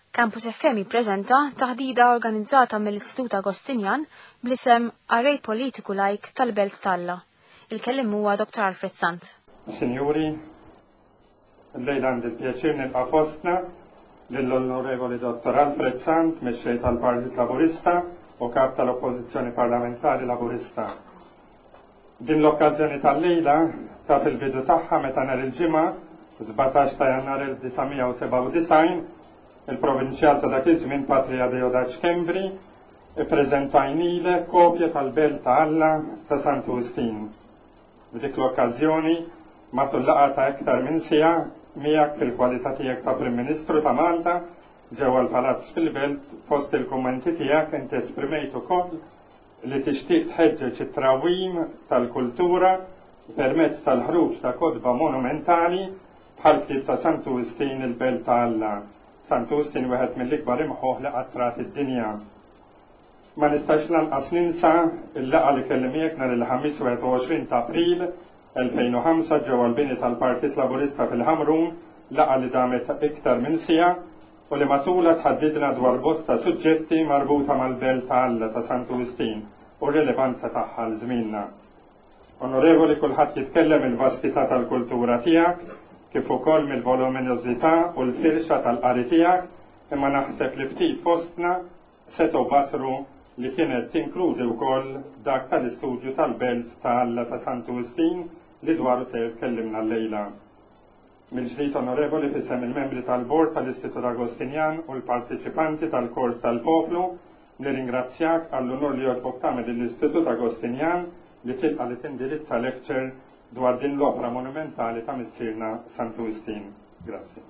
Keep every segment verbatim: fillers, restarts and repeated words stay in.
Campus F M jippreżenta taħdida organizzata mill-Istitut Agostinjan bl-isem Array Politiku Like tal-Belt Talla. Il-kellim huwa Doktor Alfred Sant. Sinjuri, l-lejla għandi l-pjaċir nilqa' fostna lill-Onorevoli Doktor Alfred Sant, mexxej tal-Partit Laburista u kap tal-Oppożizzjoni Parlamentari Laburista. Din l-okkażjoni tal-lejla ta' fil-bidu tagħha meta nhar il-ġimgħa żbatax ta' Jannar elf tisgħemija seba' u disgħin il-provinċjal ta' dak iż-żmien Patrija Deodaċ Kembri ippreżentajnilek kopja tal-Belt Talla ta' Sant Ugustin. B'dik l-okkażjoni matul laqgħa ta' iktar minn siegħa miegħek fil-kwalità tiegħek ta' Prim Ministru ta' Malta ġewwa l-Palazz fil-Belt fost il-kummenti tiegħek inti esprimejt ukoll li tixtieq tħeġġeġ it-trawwim tal-kultura permezz tal-ħruġ ta' kotba monumentali bħal ktieb ta' Sant Ugustin il-Belt Talla. Sant Ugustin wieħed mill-ikbar imħuħ li qattrat id-dinja. Ma nistax lanqas ninsa il-laqgħa li kelli miegħek nhar il-ħamis wieħed u għoxrin ta' April elfejn u ħamsa ġewwa l-bini tal-Partit Laburista fil-Ħamrun, laqgħa li damet iktar minn siegħa u li matula tħaddidna dwar bosta suġġetti marbuta mal-Belt Talla ta' Sant Ugustin u r-rilevanza tagħha l żmienna. Onorevoli, kulħadd jitkellem il-vastità tal-kultura tiegħek kif ukoll mill-voluminjożità u l-firxa tal-qari tiegħek, imma naħseb li ftit fostna setgħu basru li kienet tinkludi wkoll dak tal-istudju tal-Belt Talla ta' Sant Ugustin li dwaru se tkellimna llejla. Mill-ġdid onorevoli fisem il-membri tal-Bord tal-Istitut Agostinjan u l-partiċipanti tal-Kors tal-Poplu nirringrazzjak għall-unur li jogħġbok tagħmel l-Istitut Agostinjan li tilqa' li tindirizza lecture dwar din l-opera monumentali ta' missierna Sant Ugustin. Grazie.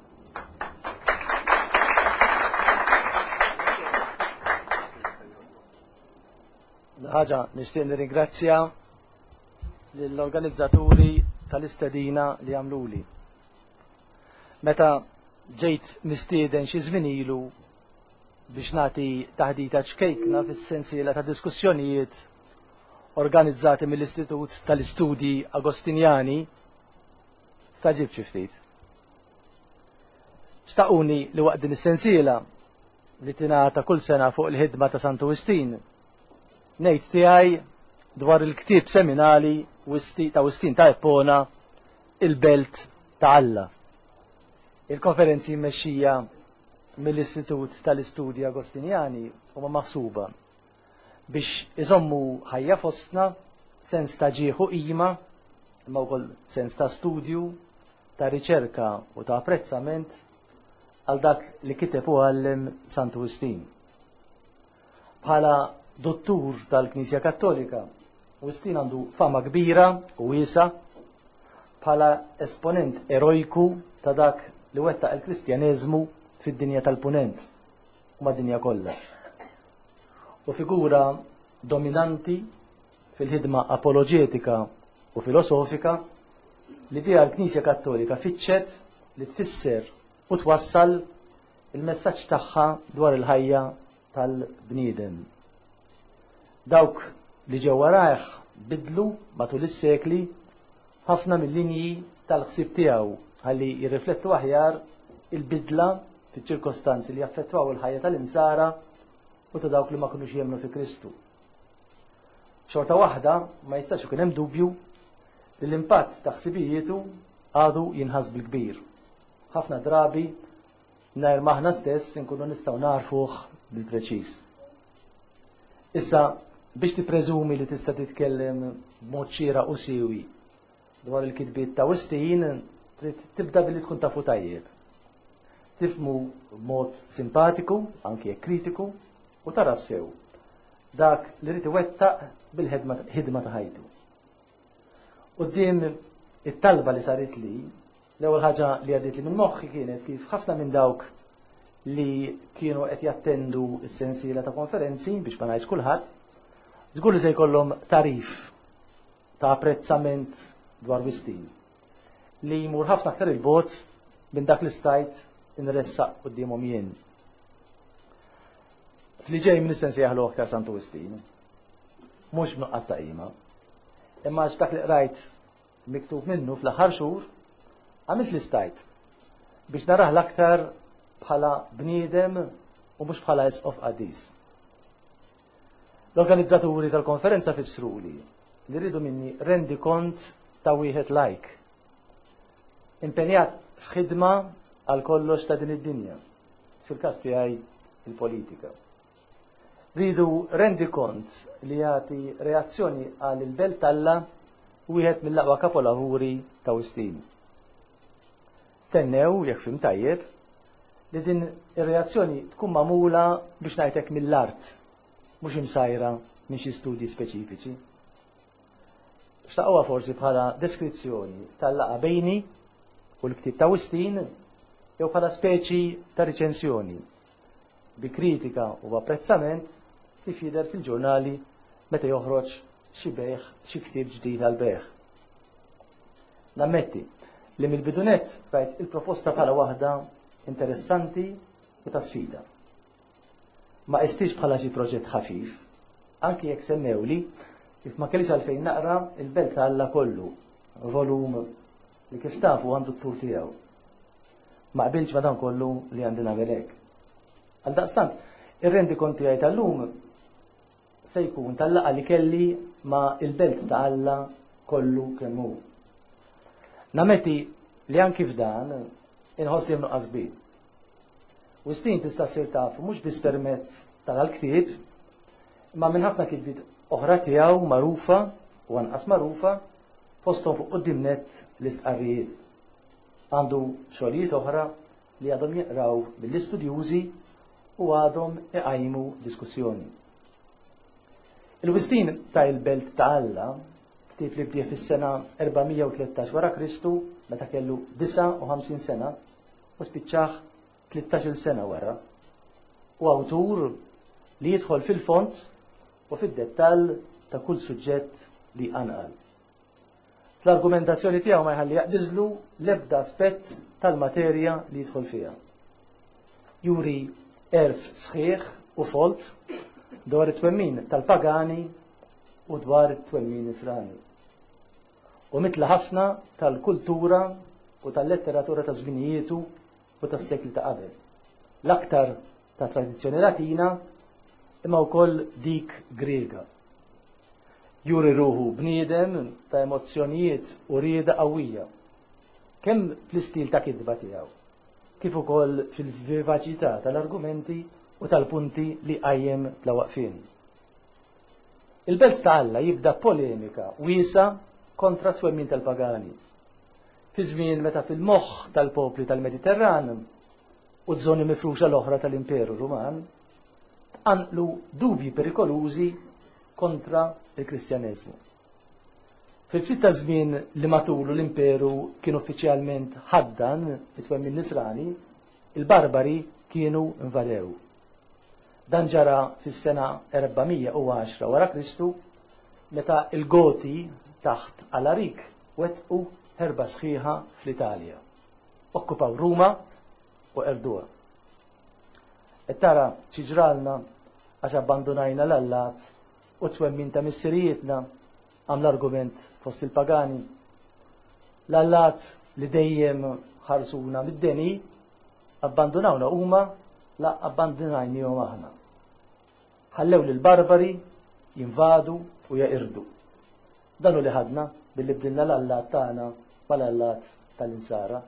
Ħaġa nixtieq nirringrazzja lill-organizzaturi tal-istedina li għamluli. Meta ġejt mistieden xi żmien ilu biex nagħti taħdita ċkejkna fis-sensiela ta' diskussjonijiet organizzati mill-Istitut tal-Istudji Agostinjani, staġib xi ftit. Xtaquni li waqt din is-sensiela li tingħata kull sena fuq il-ħidma ta' Sant Ugustin ngħid tiegħi dwar il-ktieb seminali ta' Ugustin ta' Ippona il-Belt Talla. Il-konferenzi mmexxija mill-Istitut tal-Istudji Agostinjani huma maħsuba biex iżommu ħajja fostna sens ta' ġieħu qima, imma wkoll sens ta' studju, ta' riċerka u ta' apprezzament għal dak li kiteb u għallem Sant Ugustin. Bħala dottur tal-Knisja Kattolika, Ugustin għandu fama kbira u wiesa bħala esponent erojku ta' dak li wettaq il-Kristjaneżmu fid-dinja tal-Punent u mad-dinja kollha. U figura dominanti fil-ħidma apoloġetika u filosofika li biha l-Knisja Kattolika fittxet li tfisser u twassal il-messaġġ tagħha dwar il-ħajja tal-bniedem. Dawk li ġew warajh bidlu matul is-sekli ħafna mill-linji tal-ħsieb tiegħu ħalli jirriflettu aħjar il-bidla fiċ-ċirkostanzi li jaffettwaw il-ħajja tal-insara u ta' dawk li ma kunux jemmnu fi Kristu. Xorta waħda ma jistax ikun hemm dubju li l-impatt ta' ħsibijietu għadu jinħass bil-kbir. Ħafna drabi nhar maħna stess inkunu nistgħu narfuh bil-preċiż. Issa biex tippreżumi li tista' titkellem b'mod xieraq u siewi dwar il-kitbiet ta' Ugustin trid tibda billi tkun tafu tajjeb. Tifmu b'mod simpatiku, anke jekk kritiku, u taraf sew dak li rrid iwettaq bil-ħidma ta' ħajtu. Quddiem it-talba li saret li, l-ewwel ħaġa li għaddiet li minn moħħi kienet kif ħafna minn dawk li kienu qed jattendu s-sensiela ta' konferenzi biex ma ngħidx kulħadd, żgur li se jkollhom tarif ta' apprezzament dwar Ugustin li jmur ħafna aktar il-bot minn dak li stajt inressaq qudiemhom jien. Fli ġej minn is-sensi jaħlu aktar Sant Ugustin, mhux b'nuqqas ta' qima, imma dak li qrajt miktub minnu fl-aħħar xhur għamilt li stajt biex naraħ l-aktar bħala bniedem u mhux bħala isqof qadis. L-organizzaturi tal-konferenza fissruli li rridu minni rendi kont ta' wieħed lajk, impenjat f'ħidma għal kollox ta' din id-dinja, fil-każ tiegħi il-politika. Rridu rendi kont li jagħti reazzjoni għal il-belt Alla wieħed mill-aqwa kapolavuri ta' Wistin. Stennew, jekk fim tajjeb, li din ir-reazzjoni tkun magħmula biex ngħidlek mill-art, mhux imsajra minn xi studji speċifiċi. Xtaqgħuha forsi bħala deskrizzjoni tal-laqa bejni u l-ktieb ta' Wistin jew bħala speċi ta' riċensjoni bi kritika u apprezzament kif jidher fil-ġurnali meta joħroġ xi bejħ xi ktieb ġdid għal bejħ. Nammetti li mill-bidunet rajt il-proposta bħala waħda interessanti u ta' sfida. Ma qistix bħala xi proġett ħafif, anki jekk semmewli kif ma kellix għalfejn naqra il-belt Alla kollu, volum li kif tafu għandu t-tur tiegħu. Ma qbilx ma dan kollu li għandi nagħmel hekk. Għal daqstant, ir-rendi konti għaj tal-lum se jkun tal-laqa li kelli ma il-belt ta' Alla kollu kemm hu. Nameti li anki f'dan inħoss li mnuqqas bih. Wistin tista' ssir taf mhux biss permezz tal-ktieb, imma minn ħafna kitbiet oħra tiegħu magħrufa u anqas magħrufa fosthom fuq quddiem nett l-istqarrijiet. Għandu xogħlijiet oħra li għadhom jeqraw mill-istudjużi u għadhom iqajmu diskussjoni. Il-Wistin ta' il-belt ta' Alla ktieb li bdiet fis-sena erba'mija u tlettax wara Kristu meta kellu disa' u ħamsin sena u spiċċaħ tlittax-il sena wara. U awtur li jidħol fil-font u fid-dettall ta' kull suġġett li anqal. Fl-argumentazzjoni tiegħu ma jħalli jaqdiżlu l-ebda aspett tal-materja li jidħol fiha. Juri erf sħiħ u folt dwar it-twemmin tal-pagani u dwar it-twemmin Nisrani. U mitla ħafna tal-kultura u tal-letteratura ta' żminijietu u tas-sekli ta' qabel. L-aktar ta' tradizzjoni Latina imma wkoll dik Griega. Juri ruħu bniedem ta' emozzjonijiet u rieda qawwija, kemm fl-istil ta' kidba tiegħu, kif ukoll fil-vivaċità tal-argumenti u tal-punti li qajjem bla waqfien. Il-belt ta' Alla jibda polemika wiesa kontra twemmin tal-pagani. Fi żmien meta fil-moħħ tal-popli tal-Mediterran u żoni mifruxa l-oħra tal-Imperu Ruman tqanqlu dubji perikolużi kontra il-Kristjaneżmu. Fil-ftit ta' żmien li matulu l-Imperu kien uffiċjalment ħaddan it-twemmin Nisrani, il-Barbari kienu invadew. Dan ġara fis-sena erba'mija u għaxra wara Kristu meta il-Goti taħt Alarik wettqu ħerba sħiħa fl-Italja. Okkupaw Ruma u erduha. Et tara ċiġralna għax abbandonajna l-Allat u twemmin ta' missirijietna għam l-argument fost il-pagani. L-Allat li dejjem ħarsuna mid-deni abbandonawna huma la abbandonajnihom aħna. Ħallew lil barbari jinvadu u jaqirdu. Danu li ħadna billi bdilna l-Allat tagħna mal-Allat tal-insara.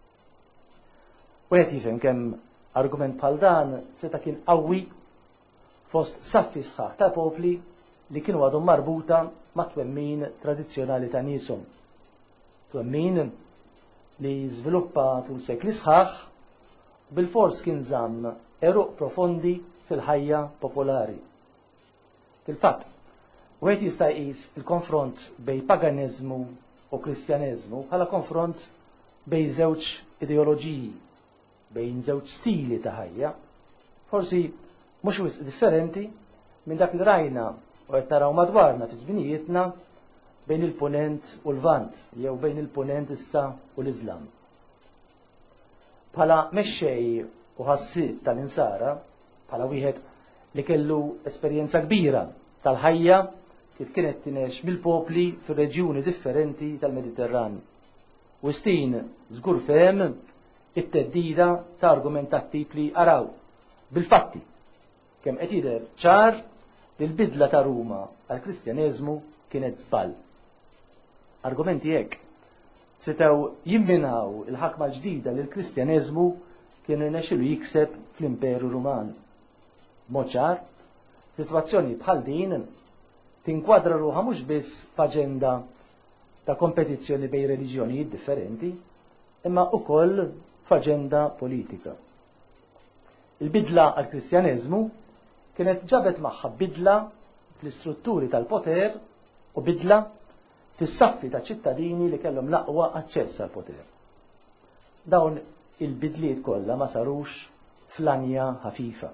U qed jifhem kemm argument bħal dan seta' kien qawwi fost saffi sħaħ ta' popli li kienu għadhom marbuta ma' twemmin tradizzjonali ta' nieshom. Twemmin li żviluppa tul sekli sħaħ bil-fors kien żamm eruq profondi fil-ħajja popolari. Fil-fatt, wieħed jista' jqis il-konfront bejn paganiżmu u kristjaneżmu bħala konfront bejn żewġ ideoloġiji, bejn żewġ stili ta' ħajja, forsi mhux wisq differenti minn dak li rajna u qed naraw madwarna fi żminijietna bejn il-punent u l-vant, jew bejn il-punent issa u l-Iżlam. Bħala mexxej u ħassieb tal-insara, bħala wieħed li kellu esperjenza kbira tal-ħajja kif kienet tinex mill-popli fir-reġjuni differenti tal-Mediterran. Wistin żgur fehem it-teddida ta' argumentattiv li araw bil-fatti kemm qed jidher ċar li l-bidla ta' Ruma għall-Kristjaneżmu kienet żball. Argumenti hekk setgħu jimminaw il-ħakma ġdida li l-Kristjaneżmu kienu jnexxielu jikseb fl-Imperu Ruman. Mod ċar, sitwazzjoni bħal din tinkwadra ruħha mhux biss f'aġenda ta' kompetizzjoni bejn reliġjonijiet differenti, imma wkoll f'aġenda politika. Il-bidla għall-Kristjaneżmu kienet ġabet magħha bidla fl-istrutturi tal-poter u bidla fis-saffi ta' ċittadini li kellhom l-aqwa aċċess għall poter. Dawn il-bidliet kollha ma sarux flanja ħafifa.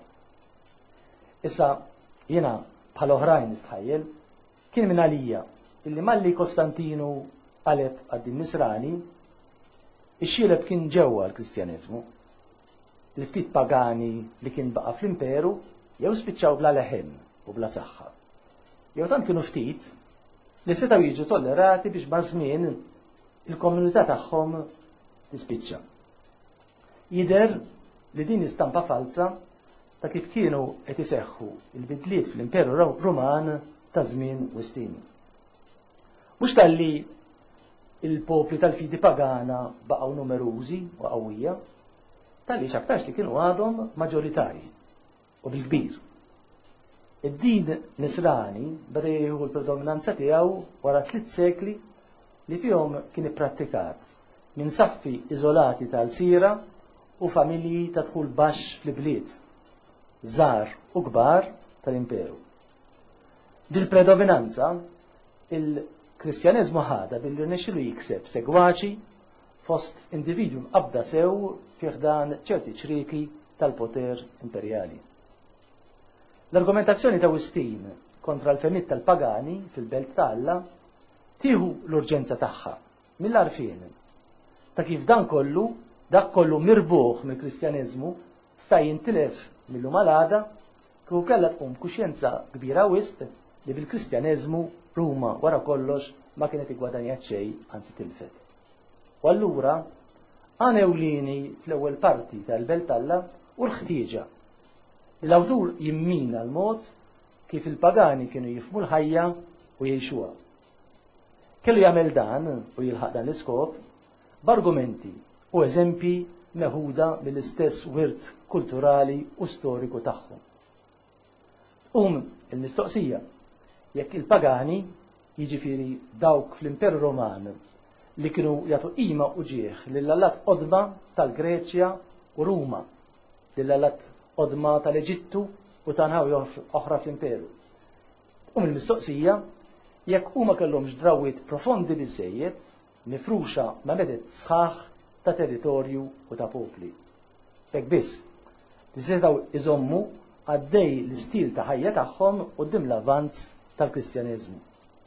Issa jiena bħal oħrajn nistħajjel kien minn għalija illi malli Kostantinu qaleb għad-din Nisrani ix-xieleb kien ġewwa l-Kristjaneżmu. Il-ftit pagani li kien baqa' fl-imperu jew spiċċaw bla leħen u bla saħħa. Jew tant kienu ftit li setgħu jiġu tollerati biex ma' żmien il-komunità tagħhom tispiċċa. Jidher li din istampa falsa ta' kif kienu qed iseħħu il-bidliet fl-Imperu Ruman ta' żmien Wistini. Mhux talli il-popli tal-fidi pagana baqgħu numerużi u qawwija, talli x'aktarx li kienu għadhom maġġoritarji u bil-kbir. Id-din Nisrani beda jieħu l-predominanza tiegħu wara tliet sekli li fihom kien ipprattikat minn saffi iżolati tal-sira u familji ta' dħul baxx fl-bliet, żgħar u kbar tal-imperu. Dil-predominanza il-Kristjaneżmu ħada billi rnexxielu jikseb segwaċi fost individwu mqabbda sew fih dan ċerti ċriki tal-poter imperjali. L-argumentazzjoni ta' Wistin kontra l-femitt tal-pagani fil-belt ta' Alla tieħu l-urġenza tagħha mill-għarfien ta' kif dan kollu dak kollu mirbuħ mill-Kristjaneżmu sta jintilef mill-lum għal-għada kieku kellha tqum kuxjenza kbira wisq li bil-Kristjaneżmu Ruma wara kollox ma kienet igwadanjat xejn anzi tilfet. U allura għan ewlieni fl-ewwel parti tal-belt Alla u l-ħtieġa li l-awtur jimmina l-mod kif il-pagani kienu jifhmu l-ħajja u jgħixuha. Kellu jagħmel dan u jilħaq dan l-iskop b'argumenti u eżempji meħuda mill-istess wirt kulturali u storiku tagħhom. Um il-mistoqsija jekk il-pagani, jiġifieri dawk fl-Imperu Roman li kienu jagħtu qima u ġieħ lill-allat qodma tal-Greċja u Ruma, lill-allat qodma tal-Eġittu u ta' nħawi oħra fl-Imperu. Um il-mistoqsija jekk huma kellhomx drawwiet profondi biżejjed mifruxa ma' medet sħaħ ta' territorju u ta' popli. Fek biss, li setgħu iżommu għaddej l-istil ta' ħajja tagħhom quddiem l-avvanz tal-Kristjaneżmu.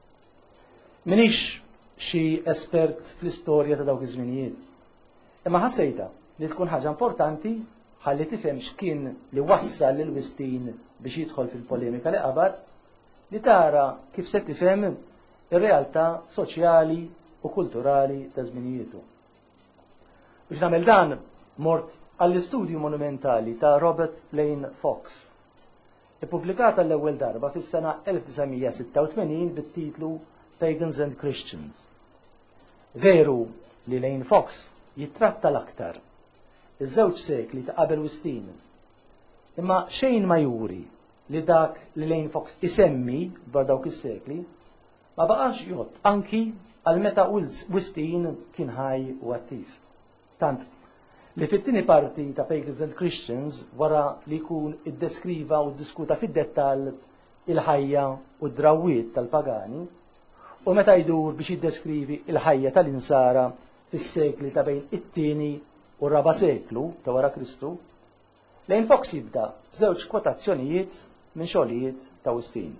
Minix xi espert fl-istorja ta' dawk iż-żminijiet, imma ħassejta li tkun ħaġa importanti ħalli tifhem x'kien li wassal lil Wistin biex jidħol fil-polemika li qabad li tara kif se tifhem ir-realtà soċjali u kulturali ta' żminijietu. Biex nagħmel dan mort għall-istudju monumentali ta' Robert Lane Fox, ippubblikata l-ewwel darba fis-sena elf tisgħumija sitta u tmenin bit-titlu Pagans and Christians. Veru li Lane Fox jitratta l-aktar iż-żewġ sekli ta' qabel Wistin, imma xejn ma juri li dak li Lane Fox isemmi dwar dawk is-sekli ma baqax jgħod anki għal meta Wistin kien ħaj u attiv. Tant li fit-tieni parti ta' Pagans and Christians wara li jkun iddeskriva u ddiskuta fid-dettall il-ħajja u d-drawwiet tal-pagani u meta jdur biex jiddeskrivi il-ħajja tal-insara fis-sekli ta' bejn it-tieni u r-raba' seklu ta' wara Kristu, Lane Fox jibda f'żewġ kwotazzjonijiet minn xogħlijiet ta' Wistin.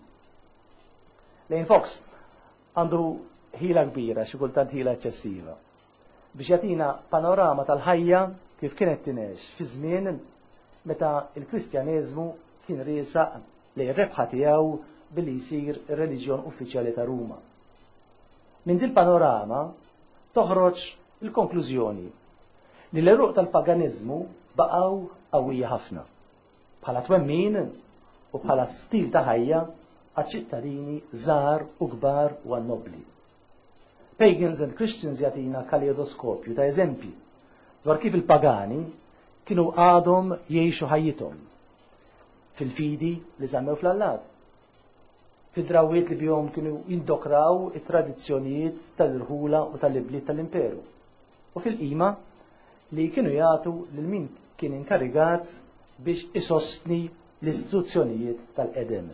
Lane Fox għandu ħila kbira, xi kultant ħila eċċessiva, biex jagħtina panorama tal-ħajja kif kienet tinex fi żmien meta l-Kristjaneżmu kien riesaq lejn ir-rebħa tiegħu billi jsir ir-reliġjon uffiċjali ta' Ruma. Minn din panorama toħroġ il-konklużjoni li l-eruq tal-paganizmu baqgħu qawwija ħafna bħala twemmin u bħala stil ta' ħajja għaċ-ċittadini żgħar u kbar u għan-nobli. Pagans and Christians jagħtina kaleidoskopju ta' eżempji dwar kif il-pagani kienu għadhom jgħixu ħajjithom fil-fidi li żammew fl-Allad, fid-drawwiet li bihom kienu jindokraw it-tradizzjonijiet tal-irħula u tal-ibliet tal-imperu, u fil-qima li kienu jagħtu lil min kien inkarigat biex isostni l-istituzzjonijiet tal-qedem.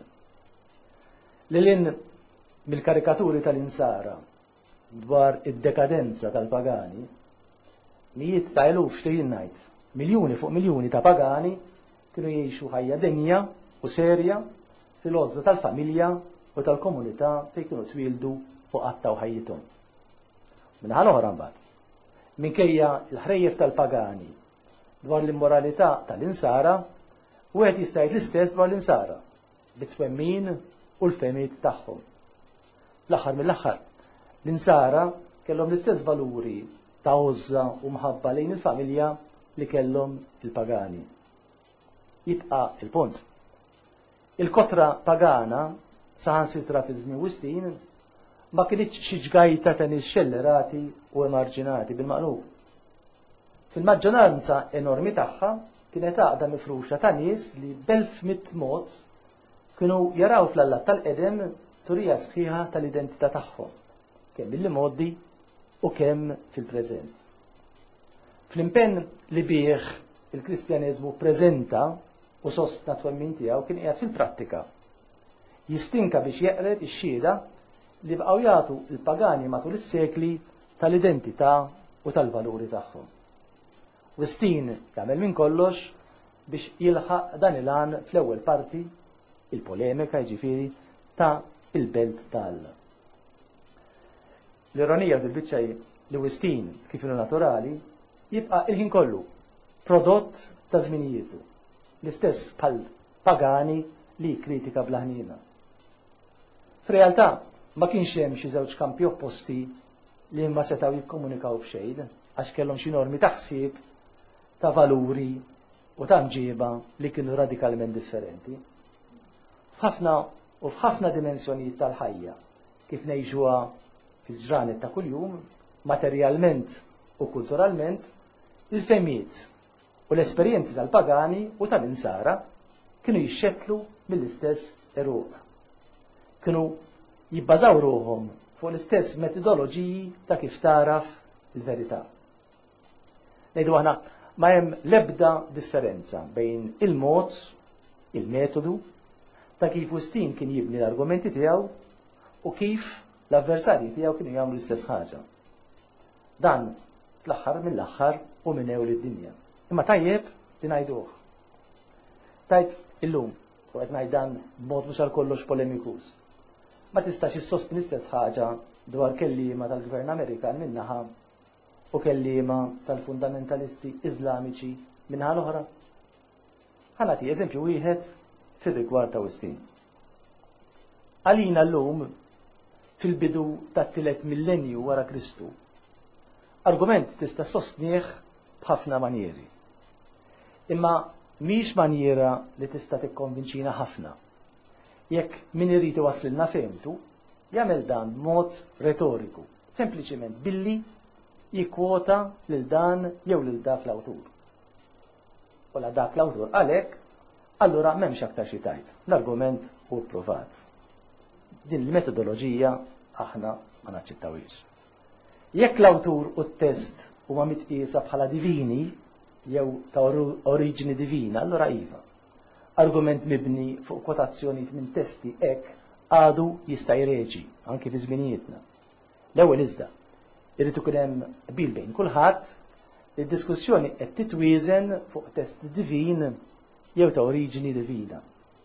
Lilin mill-karikaturi tal-insara dwar id-dekadenza tal-pagani, mijiet ta' eluf xtejjin ngħid, miljuni fuq miljuni ta' pagani kienu jgħixu ħajja denja u serja fil-għożda tal-familja u tal-komunità fejn kienu twildu u qattaw ħajjithom. Minħa l-oħra mbagħad, minkejja l-ħrejjef tal-pagani dwar l-immoralità tal-insara, wieħed jista' jgħid l-istess dwar l-insara, bit-twemmin u l-femiet tagħhom. L-aħħar mill-aħħar, l-insara kellhom l-istess valuri ta' għożza u mħabba lejn il-familja li kellhom il-pagani. Jibqa' il-punt. Il-kotra pagana saħansitra fi żmien wistin ma kienx xi ġgajta ta' nies xellerati u emarġinati bil-maqlub. Fil-maġġoranza enormi tagħha kienet għaqda mifruxa ta' nies li b'elf mit mod kienu jaraw fl-Allad tal-qedem turija sħiħa tal-identità tagħhom, kemm bil-modi u kemm fil-preżent. Fl-impenn li bih il-Kristjaneżmu preżenta u sostna twemmin tiegħu kien qiegħed fil-prattika. Jistinka biex jeqret ix-xhieda li bqgħu jagħtu l-pagani matul is-sekli tal-identità u tal-valuri tagħhom. Wistin jagħmel minn kollox biex jilħaq dan il-għan fl-ewwel parti, il-polemika jiġifieri ta' il-belt tal-Alla. L-ironija fil-biċċa li Wistin kif inhu naturali jibqa' il-ħin kollu prodott ta' żminijietu, l-istess bħal pagani li kritika blaħnina. F'realtà ma kienx hemm xi żewġ kampi opposti li ma setgħu jikkomunikaw b'xejn għax kellhom xi normi ta' ħsieb ta' valuri u ta' mġieba li kienu radikalment differenti. F'ħafna u f'ħafna dimensjonijiet tal-ħajja kif ngħixuha fil-ġranet ta' kuljum, materjalment u kulturalment, il-femijiet u l-esperjenzi tal-pagani u tal-insara kienu jixxekklu mill-istess eruq. Kienu jibbażaw ruhom fuq l-istess metodoloġiji ta' kif taraf il-verità. Ngħidu aħna ma hemm l-ebda differenza bejn il-mod, il-metodu ta' kif Wistin kien jibni l-argumenti tiegħu u kif l-avversarji tiegħu kienu jagħmlu l-istess ħaġa. Dan fl-aħħar mill-aħħar u minnew lid-dinja. Imma tajjeb li ngħiduh. Tajt illum, u qed ngħid dan b'mod mhux għal kollox polemikus. Ma tistax issostni l-istess ħaġa dwar kelliema tal-Gvern Amerikan minnaħa u kelliema tal-fundamentalisti Iżlamiċi minnaħa l-oħra. Ħanati eżempju wieħed fir-rigward ta' Wistin. Għalina llum fil-bidu tat-tielet millenju wara Kristu, argument tista' sostnieh b'ħafna manjeri. Imma mhix manjera li tista' tikkonvinċina ħafna. Jekk min irid iwaslilna femtu, jagħmel dan b'mod retoriku, sempliċement billi jikkwota lil dan jew lil dak l-awtur. U la dak l-awtur għalhekk, allura m'hemmx aktar xi tajt. L-argument hu pprovat. Din il-metodoloġija aħna ma naċċettawhiex. Jekk l-awtur u t-test huma mitqiesa bħala divini jew ta' oriġini divina, allura iva. Argument mibni fuq kwotazzjoni minn testi hekk għadu jista' jreġi anke fi żminijietna. L-ewwel iżda irid ikun hemm qbil bejn kulħadd li d-diskussjoni qed titwieżen fuq test divin jew ta' oriġini divina.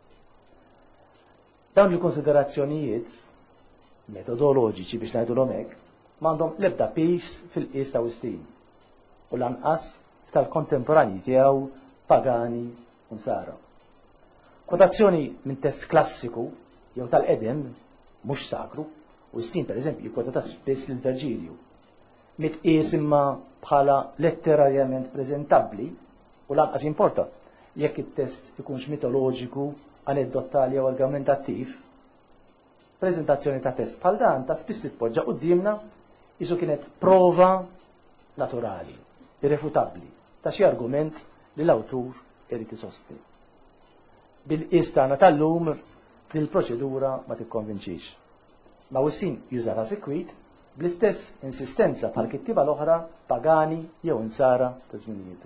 Dawn il-konsiderazzjonijiet metodoloġiċi biex ngħidulhom hekk m'għandhom l-ebda pis fil-qies ta' Wistin u lanqas tal-kontemporanji tiegħu pagani u nsara. Kwotazzjoni minn test klassiku jew tal-qedem mhux sakru, Wistin pereżempju jikkwota spiss lil Verġilju. mitqies imma bħala letterarjament preżentabbli u lanqas importa jekk it-test ikunx mitoloġiku, aneddotali jew argumentattiv. Preżentazzjoni ta' test bħal dan ta' spiss titpoġġa qudiemna isu kienet prova naturali, irrefutabbli ta' xi argument li l-awtur irid isosti. Bil-qis tagħna tal-lum li l-proċedura ma tikkonvinċix. Ma wissin jużara sikwit bl-istess insistenza bħal kittiba l-oħra pagani jew insara ta' żminijiet.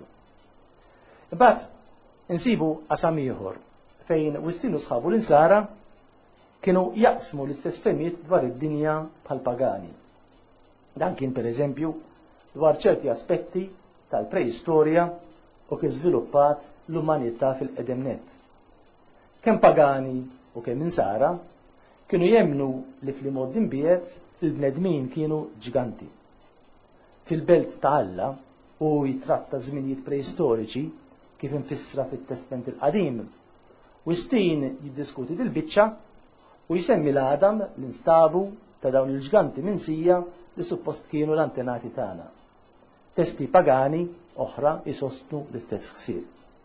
Imbagħad insibu qasam ieħor fejn wistin u sħabu l-insara kienu jaqsmu l-istess femijiet dwar id-dinja bħal pagani. Dan kien pereżempju dwar ċerti aspetti tal-preistorja u kif żviluppat l-umanità fil-qedemnet. Kemm pagani u kemm insara kienu jemnu li fl-imod imbiet il-bnedmin kienu ġiganti. Fil-belt ta' Alla u jitratta żminijiet preistoriċi kif infissra fit-Testament il-Qadim, Wistin jiddiskuti dil-biċċa u jisemmi l-Adam l-instabu ta' dawn il-ġganti minsija li suppost kienu l-antenati tagħna. Testi pagani oħra jisostnu l-istess ħsieb.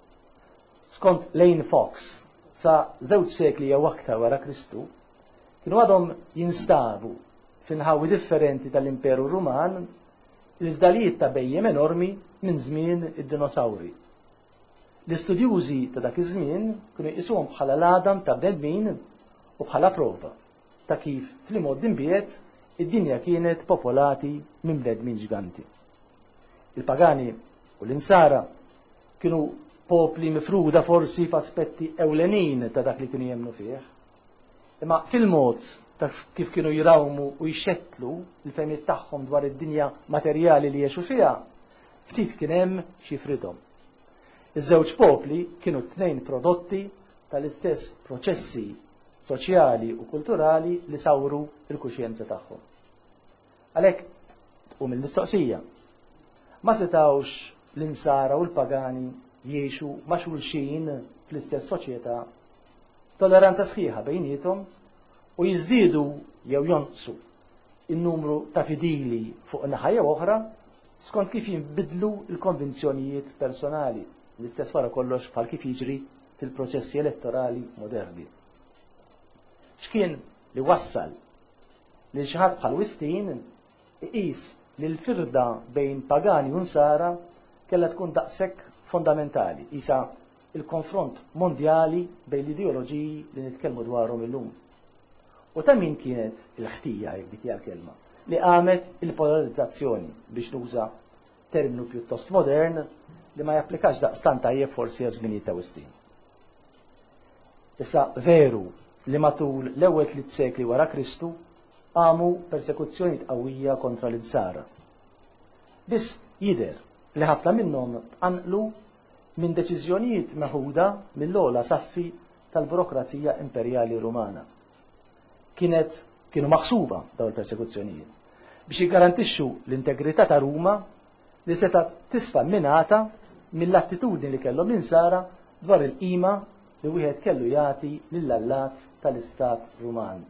Skont Lane Fox, sa żewġ sekli jew aktar wara Kristu, kienu għadhom jinstabu f'inħawi differenti tal-Imperu Ruman il-fdalijiet ta' bejjem enormi minn żmien id-dinosawri. L-istudjużi ta' dak iż-żmien kienu jqisuhom bħala l-Adam ta' bnedmin u bħala prova ta' kif fl-imod imbiet id-dinja kienet popolati minn bnedmin ġganti. Il-pagani u l-insara kienu popli mifruda forsi f'aspetti ewlenin ta' dak li kienu jemnu fih. Imma fil-mod ta' kif kienu jirawmu u jxettlu il-femiet tagħhom dwar id-dinja materjali li jiexu fiha, ftit kien hemm xi fridhom. Iż-żewġ popli kienu tnejn prodotti tal-istess proċessi soċjali u kulturali li sawru il-kuxjenza tagħhom. Għalhekk tqum il-mistoqsija. Ma setawx l-insara u l-pagani jgħixu ma' xulxin fl-istess soċjetà, tolleranza sħiħa bejnietom u jiżdiedu jew jonqsu in-numru ta' fidili fuq naħa jew oħra skont kif jinbidlu l-konvinzjonijiet personali, l-istess wara kollox bħal kif jiġri fil-proċessi elettorali moderni. X'kien li wassal li xi ħadd bħal Wistin iqis li l-firda bejn pagani u nsara kellha tkun daqshekk fondamentali, isa il-konfront mondjali bejn l-ideoloġiji li nitkellmu dwarhom illum. U ta' min kienet il-ħtija jekk dik hija l-kelma li qamet il-polarizzazzjoni biex nuża terminu pjuttost modern li ma japplikax daqstant tajjeb forsi għaż-żminijiet ta' Wistin. Issa veru li matul l-ewwel tliet sekli wara Kristu għamu persekuzzjoni qawwija kontra l-insara. Biss jidher li ħafna minnhom anqlu minn deċiżjonijiet meħuda mill-ogħla saffi tal-burokrazija imperjali Rumana. Kienet kienu maħsuba dawn il-persekuzzjonijiet biex jiggarantixxu l-integrità ta' Ruma li seta' tisfa' minata mill-attitudni li kellhom l-insara dwar il-qima li wieħed kellu jagħti lill-allat tal-Istat Ruman.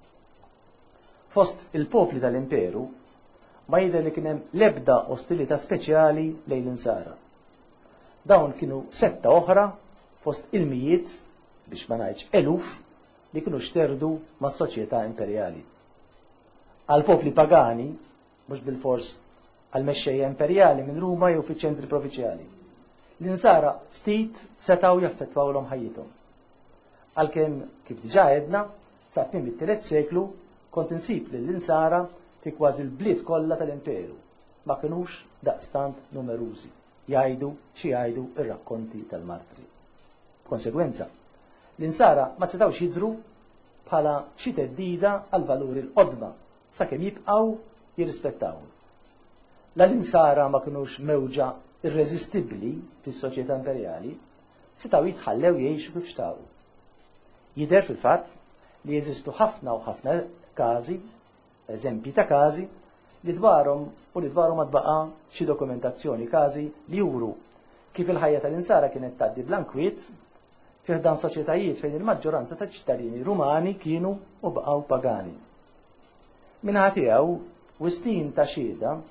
Fost il-popli tal-Imperu ma jidher li kien hemm l-ebda ostilità speċjali lejn l-insara. Dawn kienu setta oħra fost il-mijiet biex ma ngħidx eluf li kienu xterdu mas-soċjetà imperjali. Għal popli pagani, mhux bil-fors għal mexxejja imperjali minn Ruma jew fiċ-ċentri provinċjali. L-insara ftit setgħu jaffettwawlhom ħajjithom. Għalkemm kif diġà għedna sa tmiem it-tielet seklu kont insib li l-insara fi kważi l-bliet kollha tal-Imperu ma kinux daqstant numerużi, jgħidu xi jgħidu ir-rakkonti tal-martri. Konsegwenza, l-insara ma setgħux jidhru bħala xi teddida għal valuri l-qodma sakemm jibqgħu jirrispettaw. La l-insara ma kinux mewġa irreżistibbli fis-soċjetà imperjali, setgħu jitħallew jgħixu kif xtaqu. Jidher fil-fatt li jeżistu ħafna u ħafna każi, eżempji ta' każi li dwarhom u li dwarhom għadbaqa' xi dokumentazzjoni każi li juru kif il-ħajja tal-insara kienet tgħaddi bl-ankwiet fih dan soċjetajiet fejn il-maġġoranza ta' ċittadini Rumani kienu u baqgħu pagani. Minħa tiegħu Wistin ta' Xhieda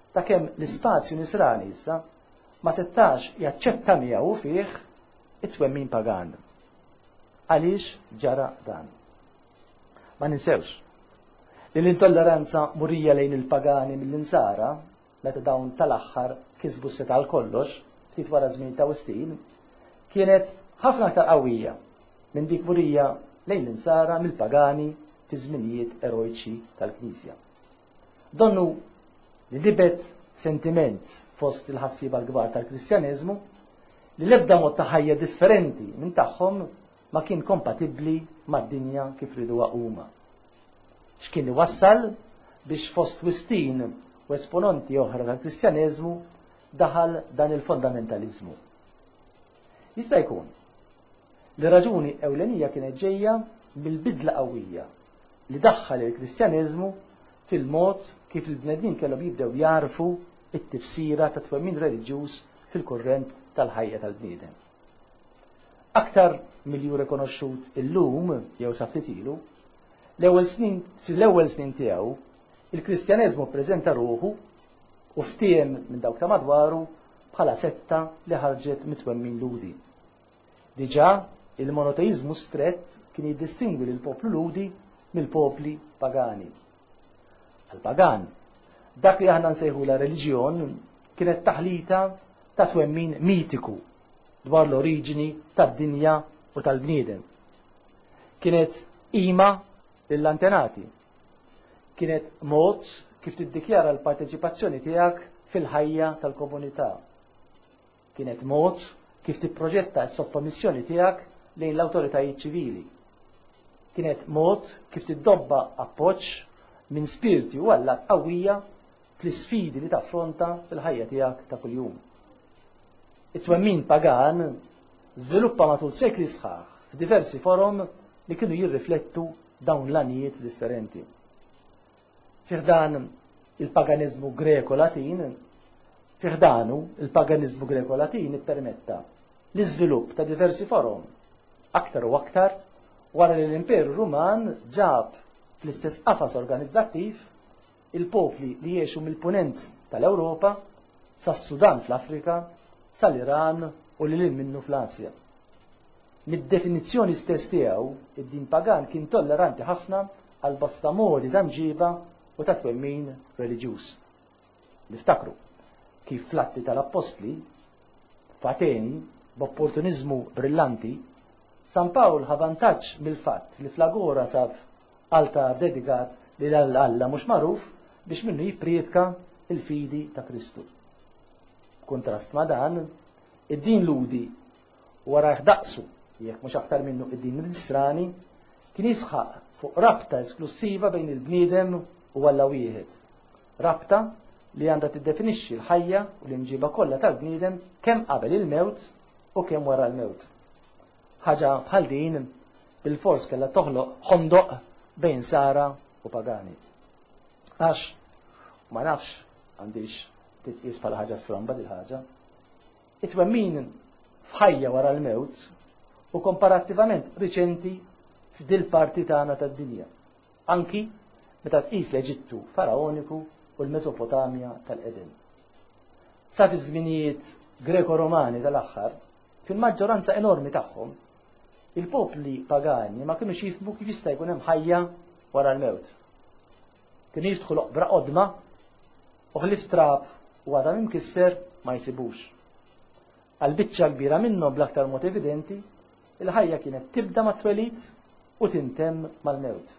ta' kemm l-ispazju nisrani issa ma settax jaċċetta miegħu fih it-twemmin pagan. Għaliex ġara dan? Ma ninsewx li l-intolleranza murija lejn il-pagani mill-insara meta dawn tal-aħħar kisbu seta' għal kollox ftit wara żmien ta' Wistin kienet ħafna aktar qawwija minn dik murija lejn l-insara mill-pagani fi żminijiet eroiċi tal-Knisja. Donnu li dibet sentiment fost il-ħassiba l-kbar tal-Kristjaneżmu li l-ebda mod ta' ħajja differenti minn tagħhom ma kien kompatibbli mad-dinja kif riduha huma. X'kien iwassal biex fost Wistin u esponenti oħra tal-Kristjaneżmu daħal dan il-fondamentalizmu. Jista' jkun li raġuni ewlenija kienet ġejja bil-bidla qawwija li daħħal il-Kristjaneżmu fil-mod kif il-bnedmin kellhom jibdew jarfu it-tifsira ta' twemmin reliġjuż fil-kurrent tal-ħajja tal-bniedem. Aktar milju rikonoxxut illum jew sa ftit ilu, l-ewwel snin fil-ewwel snin tiegħu il-Kristjaneżmu ppreżenta ruħu u ftiem minn dawk ta' madwaru bħala setta li ħarġet mit-twemmin ludi. Diġà il-monoteizmu strett kien jiddistingwi lill-poplu ludi mill-popli pagani. Għal-pagan, dak li aħna nsejħu la reliġjon kienet taħlita ta' twemmin mitiku dwar l-oriġini tad-dinja u tal-bniedem. Kienet ima lill-antenati. Kienet mod kif tiddikjara l-parteċipazzjoni tiegħek fil-ħajja tal-komunità. Kienet mod kif tipproġetta s-sottomissjoni tiegħek lejn l-awtoritajiet ċivili. Kienet mod kif tiddobba appoġġ minn spiriti u għallat qawwija fl-isfidi li taffronta fil-ħajja tiegħek ta' kuljum. It-twemmin pagan żviluppa matul sekli sħaħ f'diversi forom li kienu jirriflettu dawn l-anijiet differenti. Fiħdan il-paganizmu greko-latin, fiħdanu il-paganizmu greko-latin ippermetta l-iżvilupp ta' diversi forom aktar u aktar wara li l-Imperu Ruman ġab fl-istess qafas organizzattiv il-popli li jiexu mill-punent tal-Ewropa sas-Sudan fl-Afrika, sal-Iran u li lil minnu fl-Asja. Mid-definizzjoni stess tiegħu, id-din pagan kien tolleranti ħafna għal bosta modi ta' mġiba u ta' twemmin reliġjuż. Niftakru kif fl-atti tal-Apostli f'Ateni b'opportunizmu brillanti San Pawl ħa vantaġġ mill-fatt li fl-agora sab altar dedikat li l-Alla mhux magħruf biex minnu jippriedka il-fidi ta' Kristu. Kontrast ma' dan, id-din ludi wara jħdaqsu jekk mhux aktar minnu id-din nisrani kien jisħaq fuq rabta esklusiva bejn il-bniedem u Alla wieħed. Rabta li għandha tiddefinixxi l-ħajja u l-imġiba kollha tal-bniedem kemm qabel il-mewt u kemm wara l-mewt. Ħaġa bħal din bil-fors kellha toħloq ħondoq bejn Sara u pagani. Għax ma nafx għandix titqis bħala ħaġa stramba dil ħaġa. It-twemmin f'ħajja wara l-mewt u komparattivament riċenti f'dil parti tagħna tad-dinja. Anki meta tqis l-Eġittu faraoniku u l-Mesopotamja tal-Qedem. Sa fi żminijiet Greko-Romani tal-aħħar, fil-maġġoranza enormi tagħhom, il-popli pagani ma kienu jifhmu kif jista' jkun hemm ħajja wara l-mewt. Kienu jiftħu loqbra qodma u ħlif trab u għadha imkisser ma jsibux. Għal-biċċa kbira minnhom bl-aktar mod evidenti, il-ħajja kienet tibda ma' twelid u tintemm mal-mewt.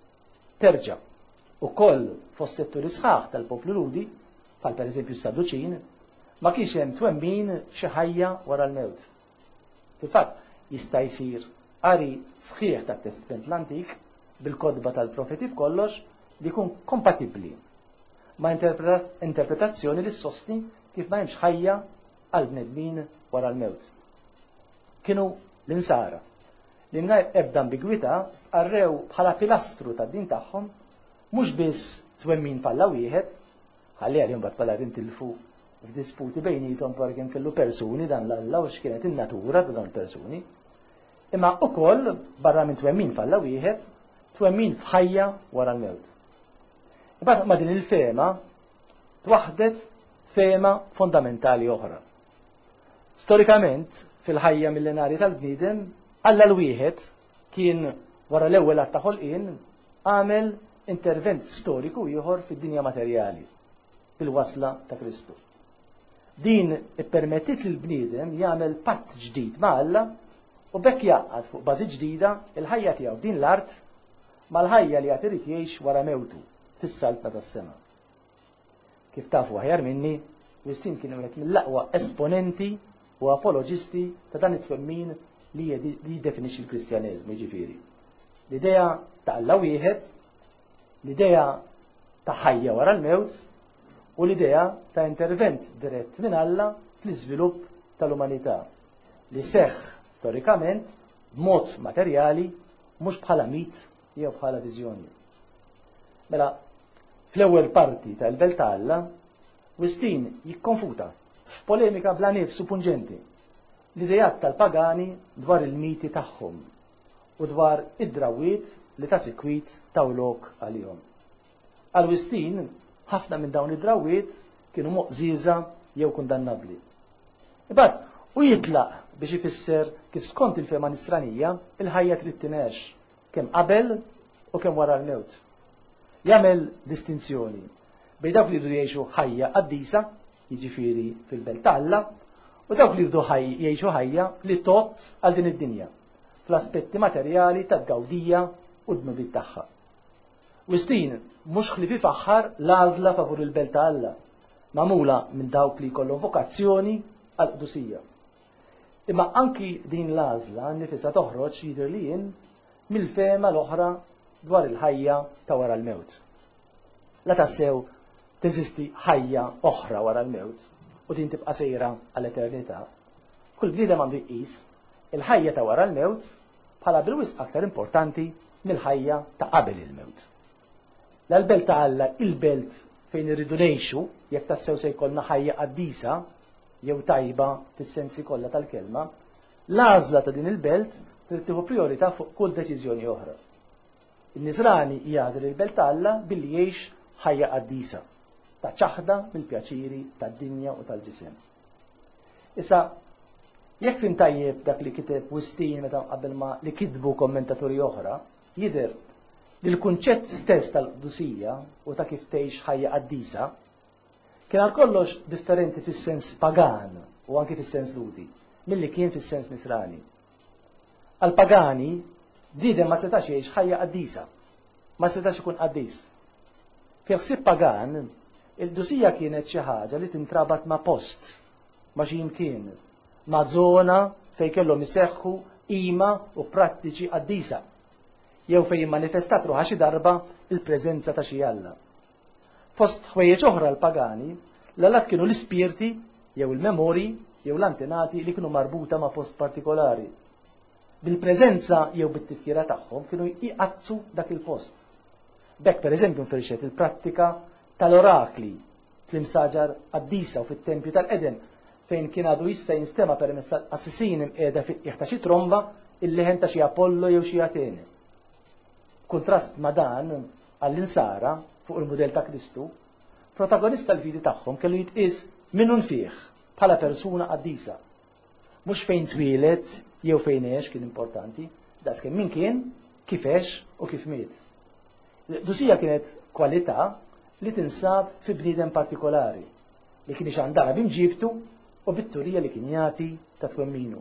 Terġa' ukoll fost setturi sħaħ tal-poplu ludi, bħal pereżempju s-Sadduċin, ma kienx hemm twemmin xi ħajja wara l-mewt. Fil-fatt jista' jsir qari sħiħ tat-Testament l-Antik bil-kodba tal-profeti b'kollox li jkun kompatibbli ma' interpretazzjoni li sostni kif ma hemmx ħajja għal bnedmin wara l-mewt. Kienu l-insara li mingħajr ebda ambigwità stqarrew bħala pilastru tad-din tagħhom mhux biss twemmin bħala wieħed, ħalli għalihom bad bħala rintilfu f'disputi bejnietom dwar kemm kellu persuni dan l-Alla u x'kienet in-natura ta' dawn il-persuni, imma wkoll barra minn twemmin bħala wieħed, twemmin f'ħajja wara l-mewt. Imbagħad ma' din il-fema twaħdet fema fondamentali oħra. Storikament, fil-ħajja millenari tal-bniedem, Alla l-wieħed kien wara l-ewwel att ta' ħolqien għamel intervent storiku ieħor fid-dinja materjali, bil-wasla ta' Kristu. Din ippermettit lill-bniedem jagħmel patt ġdid ma' Alla u bekk jaqqad fuq bażi ġdida il-ħajja tiegħu din l-art mal-ħajja li għad irid jgħix wara mewtu fis-salta tas-sema. Kif tafu aħjar minni, Wistin kien wieħed mill-aqwa esponenti u apoloġisti ta' dan it-twemmin li jiddefinixxi l-Kristjaneżmu, jiġifieri. L-idea ta' Alla wieħed, l-idea ta' ħajja wara l-mewt u l-idea ta' intervent dirett minn Alla fl-iżvilupp tal-umanità li seħħ storikament b'mod materjali mhux bħala mit jew bħala viżjoni. Mela, fl-ewwel parti tal-Belt ta' Alla, Wistin jikkonfuta f'polemika bla nifsu pungenti l-idejat tal-pagani dwar il-miti tagħhom u dwar id-drawiet li ta' sikwit tawlok għalihom. Għal Wistin, ħafna minn dawn id-drawiet kienu moqżiża jew kundannabbli. Imbagħad u jitlaq biex ifisser kif skont il-fema nisranija il-ħajja trid tinex kemm qabel u kemm wara l-mewt. Jagħmel distinzjoni bejn dawk li jridu jgħixu ħajja qaddisa, jiġifieri fil-Belt ta' Alla, u dawk li jridu jgħixu ħajja li tot għal din id-dinja, fl-aspetti materjali tad-gawdija u d-dnubiet tagħha. Wistin mhux ħlief ifaħħar l-għażla favur il-Belt ta' Alla, magħmula minn dawk li jkollhom vokazzjoni għal qdusija. Imma anki din l-għażla nifisha toħroġ jidher li jien mill-fehma l-oħra dwar il-ħajja ta' wara l-mewt. La tassew teżisti ħajja oħra wara l-mewt u din tibqa' sejra għall-eternità. Kull bniedem għandu jqis il-ħajja ta' wara l-mewt bħala bil-wisq aktar importanti mill-ħajja ta' qabel il-mewt. L-Belt ta' Alla, il-belt fejn irridu ngħixu jekk tassew se jkollna ħajja qaddisa jew tajba fis-sensi kollha tal-kelma, l-għażla ta' din il-belt trid tieħu priorità fuq kull deċiżjoni oħra. Il-Nisrani jagħżel il-Belt ta' Alla billi jgħix ħajja qaddisa ta' ċaħda mill-pjaċiri tad-dinja u tal-ġisem. Issa, jekk fin tajjeb dak li kiteb Wistin meta qabel ma li kitbu kommentaturi oħra, jidher li l-kunċett stess tal-qdusija u ta' kif tgħix ħajja qaddisa kien għal kollox differenti fis-sens pagan u anke fis-sens ludi milli kien fis-sens nisrani. Għal pagani bniedem ma setax jgħix ħajja qaddisa, ma setax ikun qaddis. Fi-ħsieb pagan, il-qdusija kienet xi ħaġa li tintrabat ma' post, ma' xi imkien, ma' żona fejn kellhom iseħħu qima u prattiċi qaddisa, jew fejn immanifestat ruħha xi darba il-preżenza ta' xi Alla. Fost ħwejjeġ oħra l-pagani, l-allat kienu l-ispirti jew il-memori jew l-antenati li kienu marbuta ma' post partikolari. Bil-preżenza jew bit-tifkira tagħhom kienu jqazzu dak il-post. Bekk pereżempju nfirxet il-prattika tal-orakli fl-imsaġar qaddisa u fit-tempju tal-Eden fejn kien għadu jista' jinstema permezz tal-qassisin imqiegħda fiq-qiegħ ta' xi tromba il-leħen ta' xi Apollo jew xi Atene. Kontrast ma' dan għall-insara fuq il-mudell ta' Kristu, protagonista l-fidi tagħhom kellu jitqies minnu nfih bħala persuna qaddisa. Mhux fejn twieled jew fejn għex kien importanti, daqskemm min kien, kif għex u kif miet. L-qdusija kienet kwalità li tinsab fi bniedem partikolari li kien ixandara b'imġibtu u bit-turija li kien jagħti ta' twemminu.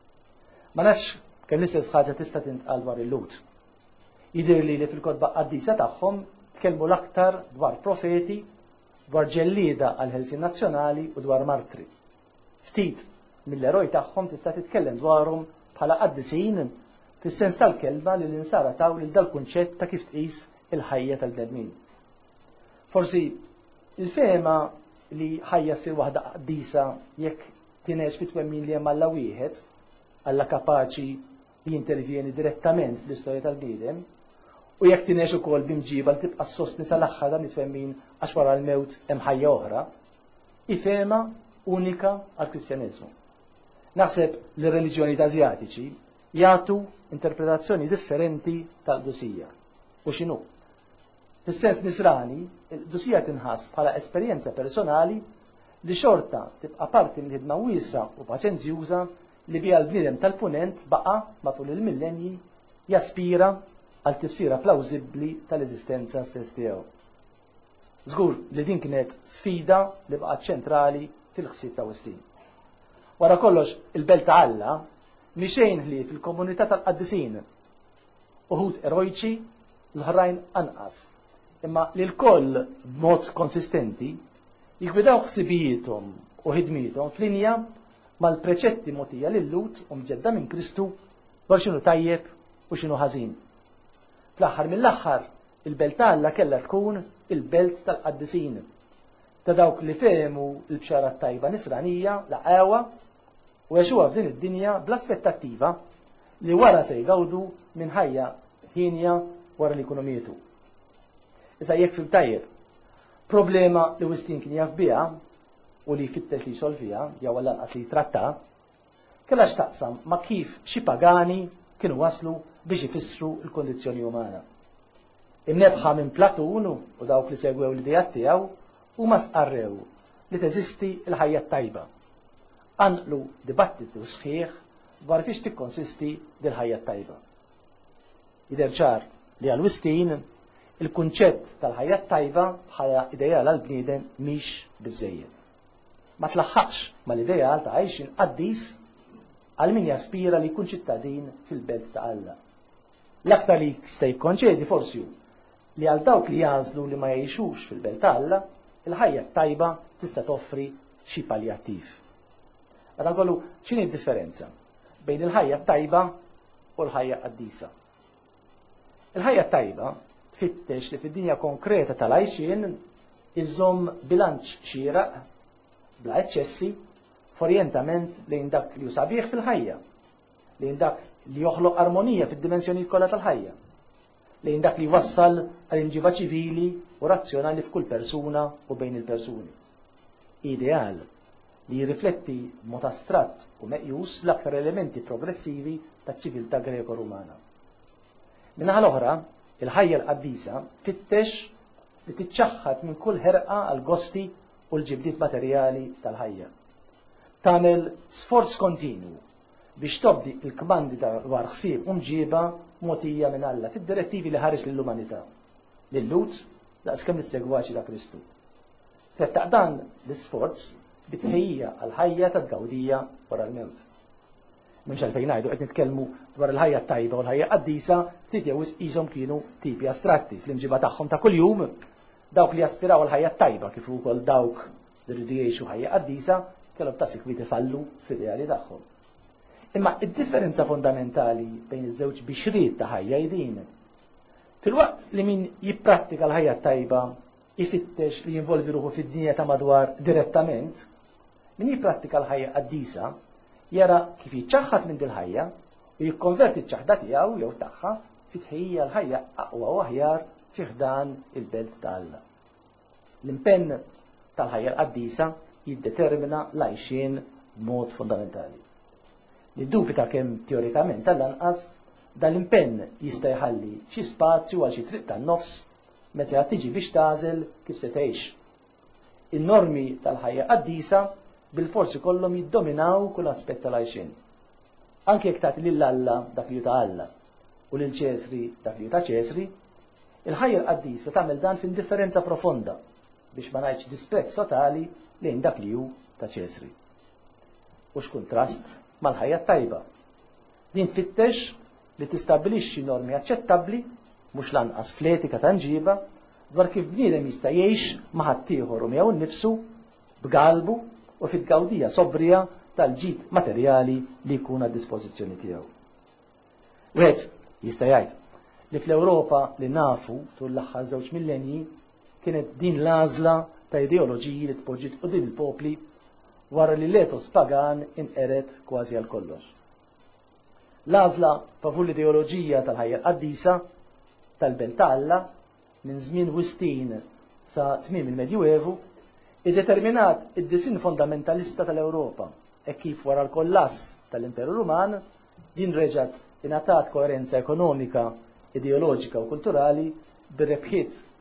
Ma nafx kemm l-istess ħaġa tista' tintqal dwar il-Lut. Jidher li li fil-kotba qaddisa tagħhom tkellmu l-aktar dwar profeti, dwar ġellieda għal ħelsien nazzjonali u dwar martri. Ftit mill-eroj tagħhom tista' titkellem dwarhom bħala qaddisin fis-sens tal-kelma li l-insara taw lil dal-kunċett ta' kif tqis il-ħajja tal-bnedmin. Forsi il-fehma li ħajja ssir waħda qaddisa jekk tinex fit-twemmin li hemm Alla wieħed, Alla kapaċi li jintervjeni direttament fl-istorja tal-bniedem, u jekk tinex ukoll bimġiba li tibqa' sostni sal-aħħar dan it-twemmin għax wara l-mewt hemm ħajja oħra, i-fehma unika għall-Kristjaneżmu. Naħseb li r-reliġjonijiet Asjatiċi jagħtu interpretazzjoni differenti tal-qdusija. U x'inhu? Fis-sens nisrani, il-qdusija tinħass bħala esperjenza personali li xorta tibqa' parti minn ħidma wiesa u paċenzjuża li biha l-bniedem tal-punent baqa' matul il-millenji jaspira għal tifsira plawzibbli tal-eżistenza stess tiegħu. Żgur li din kienet sfida li baqgħet ċentrali fil-ħsieb ta' Wistin. Wara kollox il-Belt ta' Alla mixejn ħlief fil-komunità tal-Qaddisin, uħud erojċi l-ħrajn anqas, imma li l-koll b'mod konsistenti jigwidaw ħsibijietom u ħidmietom f'linja mal-preċetti motija lill-Lut u mġedda minn Kristu dwar x'inhu tajjeb u x'inhu ħażin. Fl-aħħar mill-aħħar il-Belt ta' Alla kellha tkun il-Belt tal-Qaddisin, ta' dawk li fehmu l-bxara tajba nisranija laqgħewa u għexuha f'din id-dinja bl-aspettattiva li wara se jgawdu minn ħajja ħinja wara li jkunu mietu. Issa jekk fil-tajjeb problema li Wistin kien jaf biha u li jfittex li jsolvija jew lanqas li jitratta kellha x'taqsam ma' kif xi pagani kienu waslu biex ifissru l-kondizzjoni umana. Imnebħa minn Platun u dawk li segwew l-idejat tiegħu huma stqarrew li teżisti l-ħajja tajba. Anqlu dibattitu sħiħ dwar fiex tikkonsisti dil-ħajja tajba. Jidher ċar li għal Wistin il-kunċett tal-ħajja tajba bħala ideal għal bniedem mhix biżejjed. Ma tlaħħaqx mal-ideal ta' għajxin qaddis għal min jaspira li jkun ċittadin fil-Belt ta' Alla. L-aktar li jista' jikkonċedi forsi li għal dawk li jażlu li ma jgħixux fil-Belt ta' Alla, il-ħajja tajba tista' toffri xi paljattiv. Għadha kollu x'inhi d-differenza bejn il-ħajja tajba u l-ħajja qaddisa. Il-ħajja tajba tfittex li fid-dinja konkreta tal-għajxien iżomm bilanċ xieraq bla eċċessi f'orjentament lejn dak li hu sabiħ fil-ħajja, lejn dak li joħloq armonija fid-dimensjoni kollha tal-ħajja, lejn dak li wassal għal-imġiba ċivili u razzjonali f'kull persuna u bejn il-persuni. Ideal li jirrifletti mod astratt u meqjus l-aktar elementi progressivi taċ-ċiviltà Greko-Rumana. Minnaħa l-oħra, il-ħajja l-qaddisa fittex li tiċċaħħad minn kull ħerqa għal gosti u l-ġibdiet materjali tal-ħajja. Tagħmel sforz kontinu biex tobdi il-kmandi dwar ħsieb u mġiba mogħtija minn Alla fid-direttivi li ħares lill-umanità, lill-Lut daqskemm is-segwaċi ta' Kristu. Twettaq dan l-isforz bitħejja għal ħajja tad-gawdija wara l-mewt. Mhux għalfejn ngħidu qed nitkellmu dwar il-ħajja tajba u l-ħajja qaddisa ftit jew ishom kienu tipi astratti fl-imġiba tagħhom ta' kuljum, dawk li jaspiraw l-ħajja tajba kif ukoll dawk li rridu jgħixu ħajja qaddisa kellhom ta' sikwit ifallu fl-ideali tagħhom. Imma id-differenza fondamentali bejn iż-żewġ bixriet ta' ħajja din. Fil-waqt li min jipprattika l-ħajja tajba ifittex li jinvolvi ruħu fid-dinja ta' madwar direttament, min jipprattika l-ħajja qaddisa jara kif jiċċaħħad minn dil-ħajja u jikkonverti ċ-ċaħda tiegħu jew tagħha fi tħejja l-ħajja aqwa u aħjar fi ħdan il-Belt ta' Alla. L-impenn tal-ħajja qaddisa jiddetermina l-għajxien b'mod fundamentali. Niddubita kemm teorikament tal-lanqas dan l-impenn jista' jħalli xi spazju għal xi triq tan-nofs meta tiġi biex tażel kif se tgħix. In-normi tal-ħajja qaddisa bil-forsi kollhom jiddominaw kull aspett tal-għajxin. Anke jekk tagħti lil Alla dak li ta' Alla u lil Ċesri dak li ta' Ċesri, il-ħajja qaddisa tagħmel dan f'indifferenza profonda biex ma ngħidx disprezz totali lejn dak li hu ta' Ċesri. U x'kuntrast mal-ħajja tajba. Din tfittex li tistabbilixxi normi aċċettabbli mhux lanqas fl-etika tanġiba dwar kif bniedem jista' jgħix ma' ħaddieħor u miegħu nnifsu b'galbu u fit-gawdija sobrija tal-ġid materjali li jkun għad dispożizzjoni tiegħu. Wieħed jista' jgħid li fl-Ewropa li nafu tul l-aħħar żewġ millenji kienet din l-għażla ta' ideoloġiji li tpoġġiet qudiem il-popli wara li l-etos pagan inqered kważi għal kollox. L-għażla favur l-ideoloġija tal-ħajja qaddisa tal-Belt ta' Alla minn żmien Wistin sa tmiem il-Medjuevu iddeterminat id-disin fundamentalista tal-Ewropa e kif wara l-kollass tal-Imperu Ruman din reġgħet ingħatat koerenza ekonomika, ideoloġika u kulturali bir-rebħiet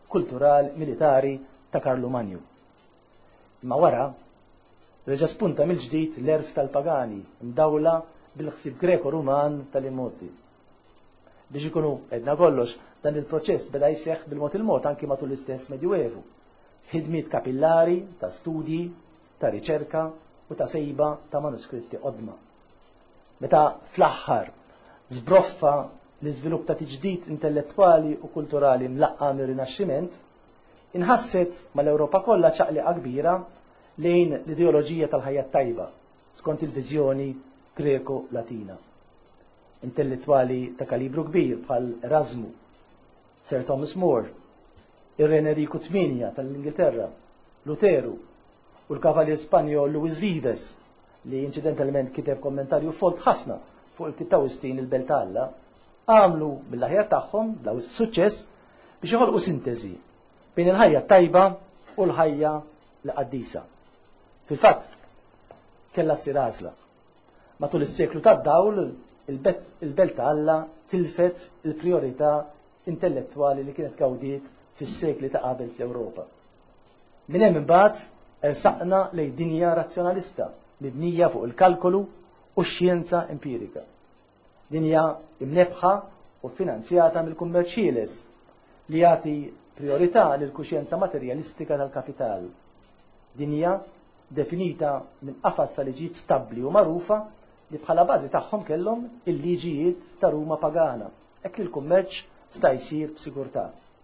kulturali militari ta' Karlu Manju. Imma wara, reġa' spunta mill-ġdid l-erf tal-pagani, mdawla bil-ħsieb Greko-Ruman tal-immoti. Biex ikunu edna kollox, dan il-proċess beda jseħħ bil-mod il-mod anki matul l-istess Medjuevu. Ħidmiet kapillari ta' studji, ta' riċerka u ta' sejba ta' manuskritti qodma. Meta fl-aħħar zbroffa l-iżvilupp ta' tiġdid intellettwali u kulturali mlaqqa mir-Rinaxximent, inħasset mal-Ewropa kollha ċaqliqa kbira lejn l-ideoloġija tal-ħajja tajba skont il-viżjoni Greko-Latina. Intellettwali ta' kalibru kbir bħal Erasmu, Sir Thomas More, ir-Ren Enrico tminja tal-Ingilterra, Luteru u l-Kavalier Spanjol Luis Vives li incidentalment kiteb kommentarju folt ħafna fuq il-kit Taoistin il-Belt ta' Alla, għamlu bil-aħjar tagħhom bl suċċess biex joħolqu sintesi bejn il-ħajja tajba u l-ħajja l-qaddisa. Fil-fatt, kella ssir għażla. Matul is-seklu tad-dawl, il-Belt ta' Alla tilfet il-priorità intellettwali li kienet kawdiet fis-sekli ta' qabel fl-Ewropa. Minn hemm imbagħad ersaqna lejn dinja razzjonalista mibnija fuq il-kalkolu u x-xjenza empirika. Dinja imnebħa u finanzjata mill-kummerċ ħieles li jagħti priorità lil kuxjenza materjalistika tal-kapital. Dinja definita minn qafas ta' liġijiet stabbli u magħrufa li bħala bażi tagħhom kellhom il-liġijiet ta' Ruma pagana, hekk li l-kummerċ sta jsir b'sigurtà.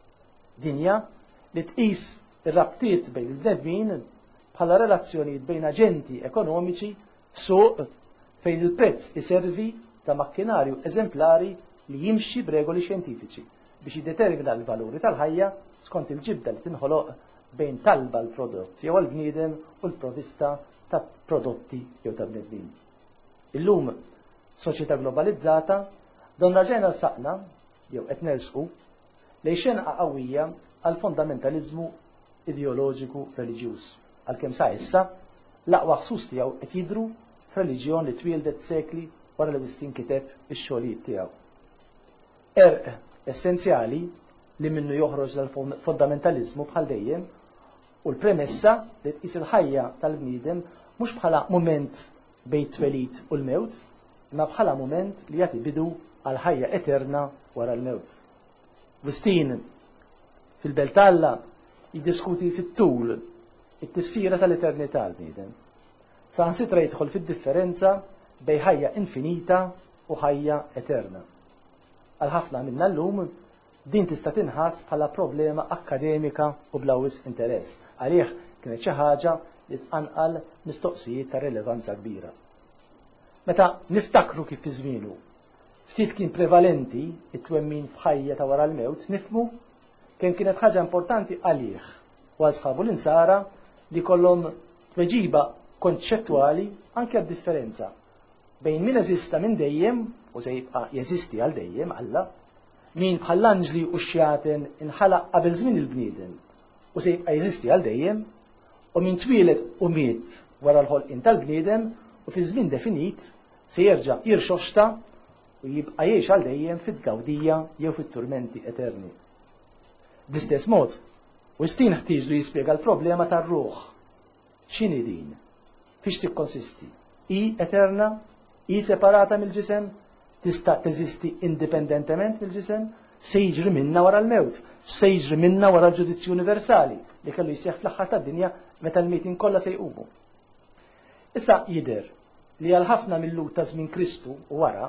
Dinja li tqis ir-rabtiet bejn il-bnedmin bħala relazzjonijiet bejn aġenti ekonomiċi suq fejn il-prezz iservi ta' makkinarju eżemplari li jimxi b'regoli xjentifiċi biex jiddetermina l-valuri tal-ħajja skont il-ġibda li tinħoloq bejn talba l-prodott jew għall-bniedem u l-provista ta' prodotti jew ta' bnedmin. Illum, soċjetà globalizzata, donna ġena saqna jew qed nersqu lejn xenqa qawwija għal fondamentaliżmu ideoloġiku reliġjuż. Għalkemm sa issa l-aqwa ħsus tiegħu qed jidhru f'reliġjon li twildet sekli wara li wistin kiteb ix-xogħlijiet tiegħu. Erq essenzjali li minnu joħroġ dal-fondamentalizmu bħal dejjem u l-premessa li tqis il-ħajja tal-bniedem mhux bħala mument bejn twelid u l-mewt, imma bħala mument li jagħti bidu għal ħajja eterna wara l-mewt. Wistin fil-Belt ta' Alla jiddiskuti fit-tul it-tifsira tal-eternità l-bniedem. Saħansitra jidħol fid-differenza bejn ħajja infinita u ħajja eterna. Għal ħafna minna llum din tista' tinħass bħala problema akademika u blawis interess. Għalih kienet xi ħaġa li tqanqal mistoqsijiet ta' rilevanza kbira. Meta niftakru kif fi żmienu ftit kien prevalenti it-twemmin b'ħajja ta' wara l-mewt, nifmu kemm kienet ħaġa importanti għalih u għasħabu l-insara li kollhom tweġiba konċettwali anke għad-differenza bejn min eżista minn dejjem u se jibqa' jeżisti għal dejjem Alla, min bħall-anġli u x-xjaten inħalaq qabel żmien il-bniedem u se jibqa' jeżisti għal dejjem, u min twieled u miet wara l-ħolqien tal-bniedem u fi żmien definit se jerġa' jirxoxta u jibqa' jgħix għal dejjem fit-gawdija jew fit-turmenti eterni. Bl-istess mod, Wistin ħtieġ li jispjega l-problema tar-ruħ. X'inhi din? Fiex tikkonsisti? I eterna? I separata mill-ġisem? Tista' teżisti indipendentement mill-ġisem? Se jiġri minna wara l-mewt? Se jiġri minna wara l-ġudizzju universali li kellu jseħħ fl-aħħar tad-dinja meta l-mietin kollha se jqumu? Issa jidher li għal ħafna mill-lut ta' żmien Kristu u wara,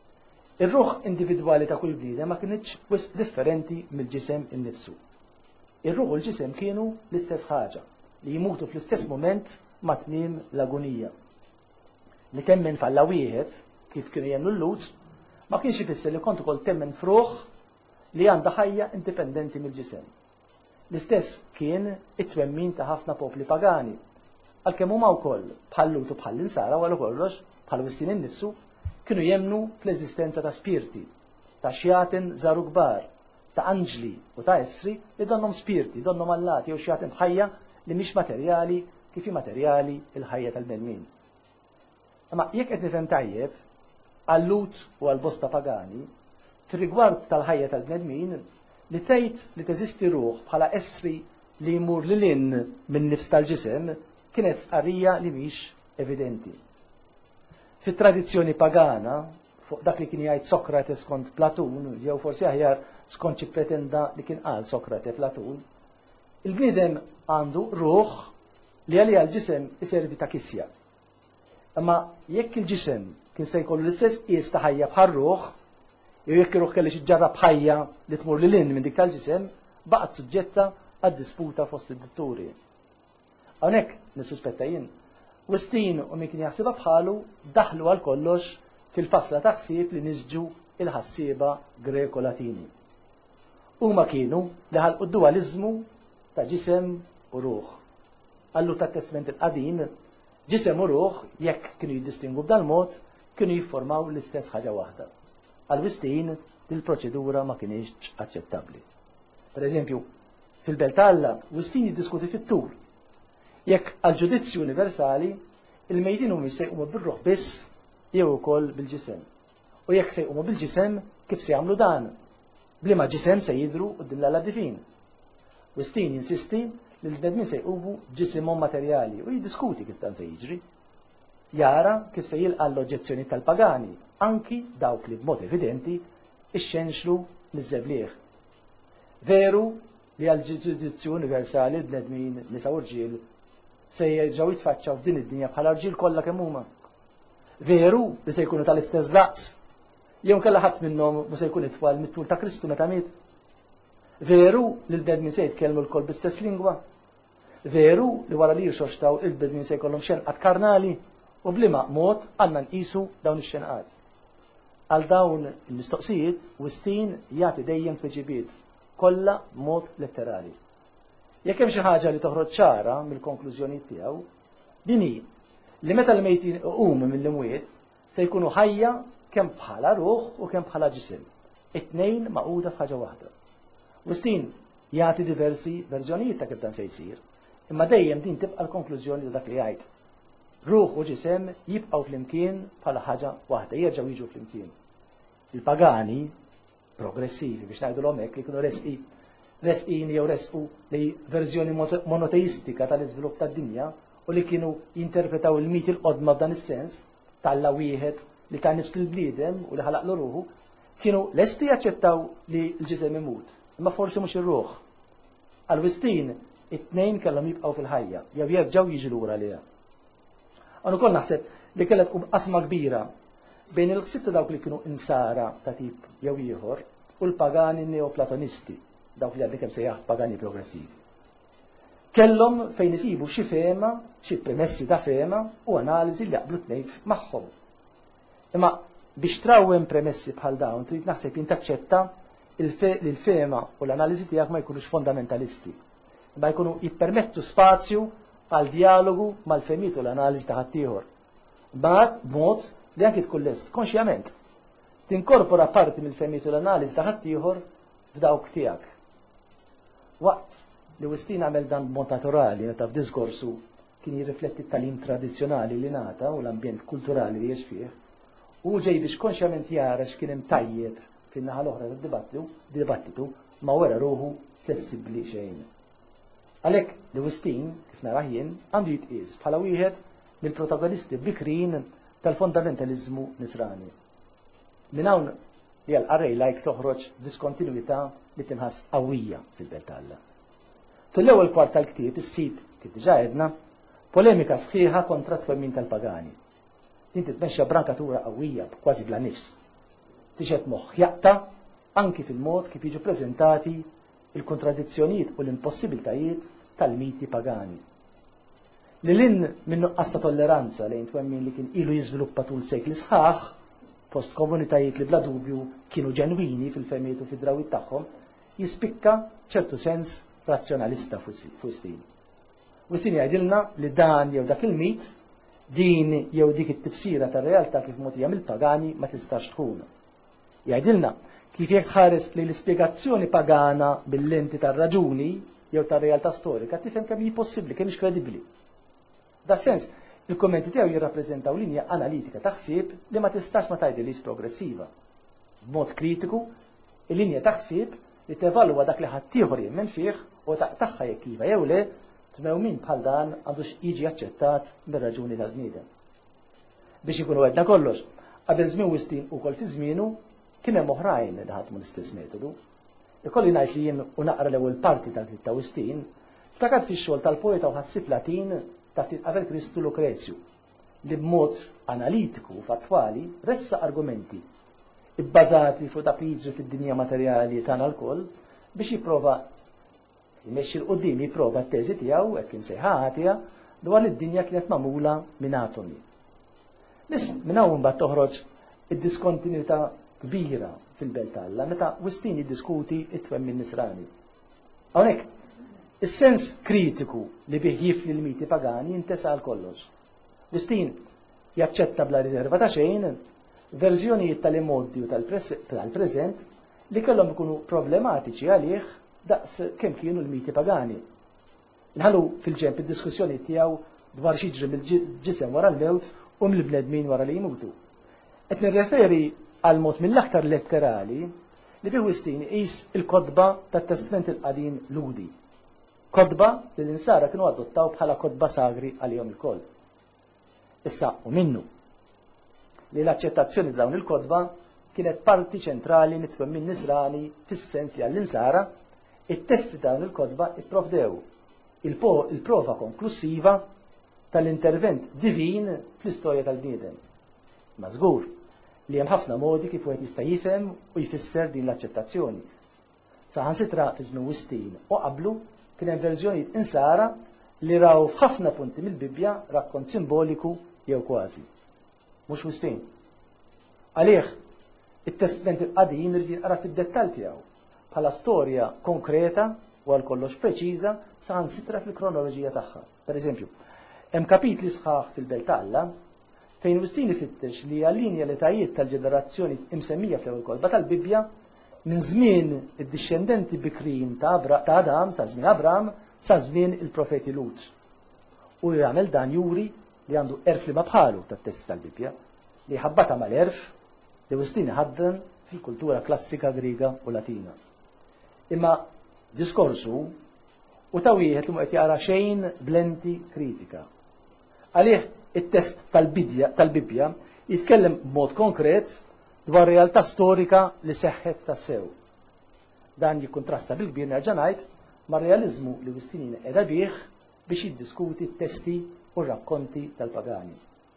ir-ruħ individwali ta' kull bniedem ma kienx wisq differenti mill-ġisem innifsu. Ir-ruħ u l-ġisem kienu l-istess ħaġa, li jmutu fl-istess moment ma' tmiem l-agonija. Li temmen falla wieħed, kif kienu jennu l-lut, ma kienx ifisser li kont ukoll temmen f'ruħ li għandha ħajja indipendenti mill-ġisem. L-istess kien it-twemmin ta' ħafna popli pagani, għalkemm huma wkoll bħall-lut u bħall-insara wara kollox bħal Wistin innifsu kienu jemnu fl-eżistenza ta' spirti, ta' xjaten żaru kbar, ta' anġli u ta' essri li donnom spirti, donnom allati u xjaten ħajja li mhix materjali kif materjali il-ħajja tal-bnedmin. Imma jekk qed nifhem tajjeb, għall-lut u għall-bosta pagani, fir-rigward tal-ħajja tal-bnedmin, li tgħid li teżisti ruħ bħala essri li jmur lil in minn nifs tal-ġisem kienet stqarrija li mhix evidenti. Fit-tradizzjoni pagana, fuq dak li kien jgħid Sokrates skont Platun, jew forsi aħjar skont xi pretenda li kien qal Sokrate Platun, il-bniedem għandu ruħ li għalija l-ġisem iservi ta' kisja. Imma jekk il-ġisem kien se jkollu l-istess qies ta' ħajja bħal ruħ, jew jekk iruħ kelli xi ġarrab ħajja li tmur lil hinn minn dik tal-ġisem, baqgħet suġġetta għad-disputa fost id-dotturi. Hawnhekk nissuspetta jien, Westin u min kien jaħsibha bħalu daħlu għal kollox fil-fasla ta' ħsieb li niżġu il-ħassieba Greko-Latini. Huma kienu li ħalqu d-dualizmu ta' ġisem u ruħ. Allu tat testament il-qadim, ġisem u ruħ, jekk kienu jiddistingu b'dal mod, kienu jiffurmaw l-istess ħaġa waħda. Għal-Westin, il-proċedura ma kienx aċċettabbli. Per eżempju, fil-Belt Alla, Westin jiddiskuti fit-tul. Jekk għal-ġudizzju universali, il-mejtin huma jsejqumu bir-ruħ biss jew ukoll bil-ġisem. U jekk sejqumu bil-ġisem, kif se jagħmlu dan? Bliema ġisem se jidhru quddiem l-Alla divin. Westin jinsisti li l-bnedmin se jqumu ġisimhom materjali u jiddiskuti kif dan se jiġri. Jara kif se jilqa' l-oġġezzjoni tal-pagani, anki dawk li b'mod evidenti ixxenxlu miż-żeblieħ. Veru li għal-ġudizzju universali l-bnedmin nisa u rġiel se jerġgħu jitfaċċaw f'din id-dinja bħala rġiel kollha kemm huma. Veru li se jkunu tal-istess daqs, jew kellha ħadd minnhom mhux se jkun itwal mit-tul ta' Kristu meta miet. Veru li l-bnedmin se jitkellmu lkoll bl-istess lingwa. Veru li wara li jirxoxtaw il-bnedmin se jkollhom xenqat karnali u bliema mod għandna nqisu dawn ix-xenqat. Għal dawn il-mistoqsijiet Westin jagħti dejjem tweġibiet kollha mod letterali. Jekk hemm xi ħaġa li toħroġ ċara mill-konklużjonijiet tiegħu, din hi li meta l-mejtin iqumu mill-imwiet se jkunu ħajja kemm bħala ruħ u kemm bħala ġisem. It-tnejn maquda f'ħaġa waħda. Westin jagħti diversi verżjonijiet ta' kif dan se jsir, imma dejjem din tibqa' l-konklużjoni ta' dak li jgħid. Ruħ u ġisem jibqgħu flimkien bħala ħaġa waħda, jerġgħu jiġu flimkien. Il-pagani progressivi biex ngħidulhom hekk li kienu resqi resqin jew resqu li verżjoni monoteistika tal-iżvilupp tad-dinja u li kienu jinterpretaw il-mit il-qodma f'dan is-sens tal-la wieħed li ta' nifs il-bliedem u li ħalaqlu ruħu, kienu lesti jaċċettaw li l-ġisem imut, imma forsi mhux ir-ruħ. Għal-Westin it-tnejn kellhom jibqgħu fil-ħajja, jew jerġgħu jiġu lura liha. Għan ukoll naħseb li kellha tkun qasma kbira bejn il-ħsieb ta' dawk li kienu insara ta' tip jew ieħor u l-pagani neoplatonisti, dawk li għaddi kemm sejjaħ pagani progressivi. Kellhom fejn isibu xi fehma, xi premessi ta' fehma u analiżi li jaqblu tnejn magħhom. Imma biex trawwem premessi bħal dawn trid naħseb jien taċċetta li l-fehma u l-analiżi tiegħek ma jkunux fondamentalisti, ma jkunu jippermettu spazju għal dialogu mal-fehmiet u l-analiżi ta' ħaddieħor. B'mod b'mod li anke tkun lest konxjament tinkorpora parti mill-fehmiet u l-analiżi ta' ħaddieħor f'dawk tiegħek. Waqt li Westin għamel dan b'mod naturali meta f'diskorsu kien jirrifletti t-talim tradizzjonali li nata u l-ambjent kulturali li jgħix fih, u ġej biex konxjament jara x'kien hemm tajjeb fin-naħa l-oħra tad-dibattitu ma wera ruħu flessibbli xejn. Għalhekk li Westin, kif narah jien, għandu jitqies bħala wieħed mill-protagonisti bikrin tal-fondamentaliżmu nisrani. Minn hawn li għal-qarrej lajk toħroġ diskontinuità li tinħass qawwija fil-Belt Alla. Tul-ewwel kwart tal-ktieb is-sit kif diġà għedna polemika sħiħa kontra t-twemmin tal-pagani. Din titmexxa brankatura qawwija kważi bla nifs. Tixed moħħ jaqta anki fil-mod kif jiġu preżentati il-kontradizzjonijiet u l-impossibiltajiet tal-miti pagani. Lilin minn nuqqas ta' tolleranza lejn twemmin li kien ilu jiżviluppa tul sekli sħaħ fost komunitajiet li bla dubju kienu ġenwini fil-femiet u fid-drawit tagħhom, jispikka ċertu sens razzjonalista Westin. Westin jgħidilna li dan jew dak il-mit, din jew dik it-tifsira tar-realtà kif mogħtija mill-pagani ma tistax tkun. Jgħidilna kif jekk tħares li l-ispjegazzjoni pagana bil-lenti tar-raġuni jew tar-realtà storika tifhem kemm hi possibbli, kemm mhix kredibbli. Da sens, il-kommenti tiegħu jirrappreżentaw linja analitika ta' ħsieb li ma tistax ma tgħidilix progressiva. B'mod kritiku, il-linja ta' ħsieb li tevalwa dak li ħaddieħor jemmen fih u taqtaħħa jekk iva jew le tmewmin bħal dan għandux jiġi aċċettat bir-raġuni tal-bniedem. Biex ikunu għedna kollox, qabel żmien Wistin ukoll fi żmienu kien hemm oħrajn li ħadmu l-istess metodu. Ikolli ngħid li jien u naqra l-ewwel parti tal-ktieb ta' Wistin, ftakat fix-xogħol tal-poeta u ħassib Latin taħt qabel Kristu Lucreziu li b'mod analitiku u fattwali ressa argumenti ibbażati fuq dak li jiġri fid-dinja materjali tagħna l-koll biex jipprova jmexxi l qudiem jipprova t-teżi tiegħu hekk imsejħa ħatija dwar id-dinja kienet magħmula minn atomi. Nis minn hawn mbagħad toħroġ id-diskontinuità kbira fil-Belt Alla meta Wistin jiddiskuti it-twemmin nisrani. Hawnhekk is-sens kritiku li bih jifli l-miti pagani jintesa għal kollox. Wistin jaċċetta bla riserva ta' xejn verżjonijiet tal-immoddi u tal-preżent li kellhom ikunu problematiċi għalih daqs kemm kienu l-miti pagani. Nħallu fil-ġemp id-diskussjoni tiegħu dwar xiġri mill-ġisem wara l-mewt u mill-bnedmin wara li jmutu. Qed nirreferi għal mod mill-aktar letterali li bih Wistin qis il-kodba tat-Testament il-Qadim Ludi. Kodba li l-insara kienu adottaw bħala kodba sagri għalihom il-koll. Issa u minnu li l-aċċettazzjoni dawn il-kodba kienet parti ċentrali li twemmin nisrani fis-sens li għall-insara it-testi dawn il-kodba ipprovdew il-prova konklusiva tal-intervent divin fl-istorja tal-bniedem. Ma żgur li hemm ħafna modi kif wieħed jista' jifhem u jfisser din l-aċċettazzjoni. Saħansitra fi żmien Wistin u qablu kien hemm verżjonijiet insara li raw f'ħafna punti mill-Bibja rakkont simboliku jew kważi. Mhux Wistin. Għalih it-Testament il-Qadim irid jinqara fid-dettall tiegħu bħala storja konkreta u għal kollox preċiża saħansitra fil-kronoloġija tagħha. Pereżempju, hemm kapitli sħaħ fil-Belt Alla fejn Wistin ifittex li għallinja l-etajiet tal-ġenerazzjoni imsemmija fl-ewwel kolba tal-Bibja minn żmien id-discendenti bikrin ta' Adam sa' żmien Abram sa' żmien il-profeti Lut. U jagħmel dan juri li għandu erf li ma bħalu tat-test tal-Bibja li ħabbata mal-erf li Wistin ħadden fil-kultura klassika Griega u Latina. Imma diskorsu u ta' wieħed li qed jara xejn blenti kritika. Għalih it-test tal-Bibja jitkellem b'mod konkret dwar realtà storika li seħħet tas-sew. Dan jikkontrasta bil-kbir nerġa' ngħid mar-realiżmu li Wistin qiegħda bih biex jiddiskuti t-testi u r-rakkonti tal-pagani.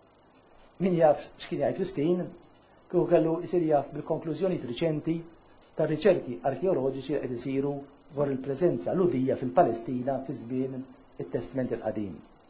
Min jaf x'kien jgħid Wistin kieku kellu jsir jaf bil-konklużjonijiet riċenti tar-riċerki arkeoloġiċi qed isiru dwar il-preżenza ludija fil-Palestina fi żmien it-Testament il-Qadim.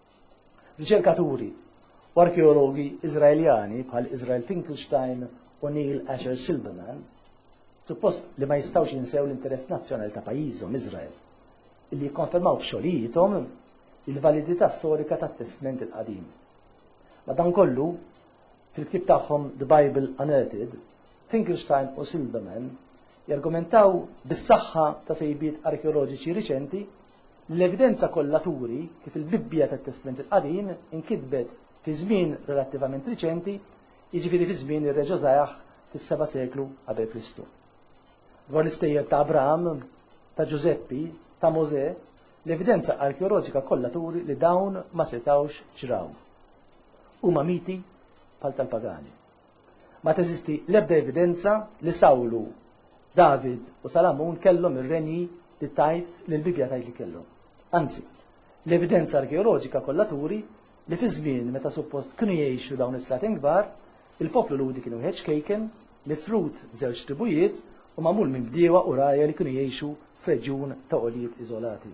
Riċerkaturi u arkeologi Iżraeljani bħal Israel Finkelstein u Neil Asher Silberman suppost li ma jistgħux jinsew l-interess nazzjonali ta' pajjiżhom Iżrael illi jikkonfermaw f'xogħlijithom il-validità storika tat-Testament il-Qadim. Madankollu fil-ktieb tagħhom The Bible Unearthed, Finkelstein u Silberman jargumentaw bis-saħħa ta' sejbiet arkeoloġiċi riċenti li l-evidenza kollha turi kif il-Bibbja tat-Testament il-Qadim inkitbet fi żmien relattivament riċenti, jiġifieri fi żmien ir-Re Ġosajah fis-seba' seklu qabel Kristu. Dwar l-istejjer ta' Abraham, ta' Giuseppi, ta' Mosè, l-evidenza arkeoloġika kollha turi li dawn ma setawx ġraw. Huma miti bħal tal-pagani. Ma teżisti l-ebda evidenza li Sawlu, David u Salamun kellhom ir-renji li tajt li l-Bibja tajt li kellhom. Anzi, l-evidenza arkeoloġika kollha turi li fi żmien meta suppost kienu jgħixu dawn is-slatin kbar, il-poplu ludi kienu ħeġkejken li frut żewġ tribujiet u magħmul minn bdiewa u raja li kienu jgħixu f'reġjun ta' qolijiet iżolati.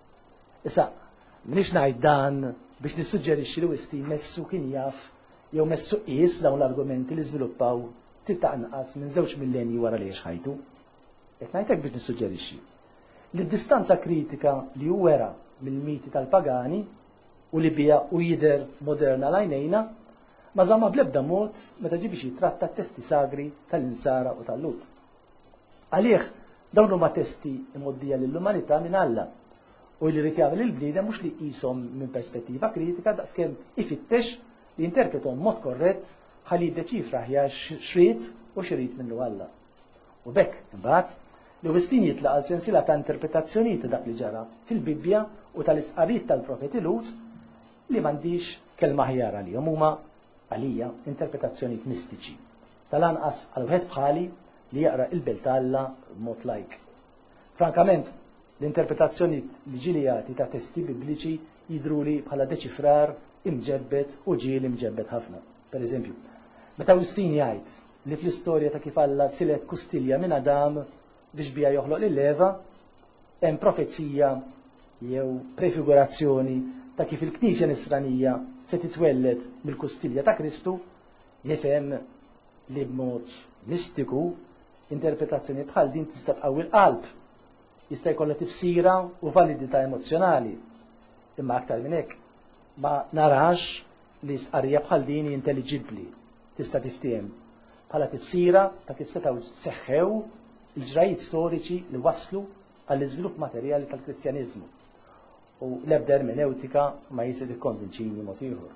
Issa, minix ngħid dan biex nissuġġerixxi li Wistin messu kien jaf jew messu qies dawn l-argumenti li żviluppaw trid tanqas minn żewġ millenji wara li ħajtu. Qed ngħidlek biex nissuġġerixxi li d-distanza kritika li hu wera mill-miti tal-pagani u li bija u jider moderna lajnejna ma żamma bl-ebda mod meta ġi biex jitratta testi sagri tal-insara u tal-Lut. Għalih dawn huma testi imgħoddija lill-umanità minn Alla u li rrid jagħmel il-bniedem mhux li qishom minn perspettiva kritika daqskemm ifittex li jinterpretom mod korrett ħalli jiddeċifra aħjar xrid u xrid minnu Alla. U bekk imbagħad li Wistin jitlaq għal sensiela ta' interpretazzjonijiet ta' dak li ġara fil-Bibbja u tal-istqarrijiet tal-profeti Lut li m'għandix kelma ħjar għalihom huma għalija interpretazzjonijiet mistiċi. Tal-anqas għal wieħed bħali li jaqra il-Belt ta' Alla b'mod lajk. Frankament, l-interpretazzjoni li ġilijati ta' testi bibliċi jidruli bħala deċifrar imġebbet u ġiel imġebbet ħafna. Per eżempju, meta Wistin jgħid li fl-istorja ta' kif Alla silet kustilja minn Adam biex bija joħloq l-leva, hemm profezija jew prefigurazzjoni ta' kif il-Knisja Nisranija se titwellet mill-kustilja ta' Kristu, nifhem li b'mod mistiku interpretazzjoni bħal din tista' tqawwi l-qalb, jista' jkollha tifsira u validità emozjonali. Imma aktar minn hekk ma narax li sqarrija bħal din intelligibbli tista' tiftiem bħala tifsira ta' kif setgħu seħħew il-ġrajiet storiċi li waslu għall-iżvilupp materjali tal-Kristjaniżmu. U l-ebda ermeneutika ma jisir ikkonvinċini mod ieħor.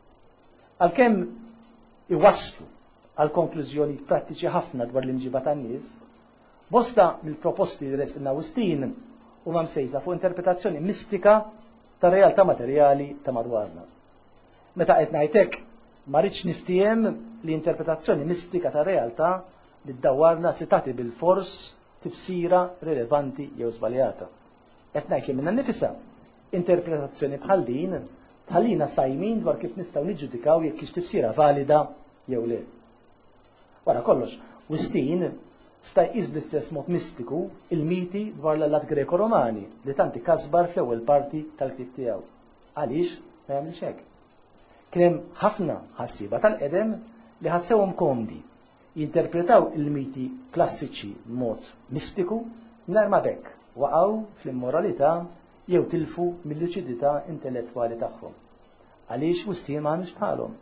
Għalkemm iwasslu għal konklużjoni prattiċi ħafna dwar l-imġiba tan-nies, bosta mill-proposti li resqilna Wistin huma msejsa fuq interpretazzjoni mistika ta' realtà materjali ta' madwarna. Meta qed ngħid hekk, ma rridx niftiem li interpretazzjoni mistika ta' realtà li ddawarna se tagħti bil-fors tifsira rilevanti jew żbaljata. Qed ngħid li minna nifisha interpretazzjoni bħal din tħallina sajmin dwar kif nistgħu niġġudikaw jekk hix tifsira valida jew le. Wara kollox, Wistin sta jqis bl-istess mod mistiku il-miti dwar l-allat Greko-Romani li tanti kasbar fl-ewwel parti tal-ktieb tiegħu. Għaliex ma jagħmilx hekk? Kien hemm ħafna ħassiba tal-qedem li ħassewhom komdi jinterpretaw il-miti klassiċi b'mod mistiku mingħajr ma bekk waqgħu fl-immoralità jew tilfu mill-luċidità intellettwali tagħhom. Għaliex Wistin m'għandux bħalhom.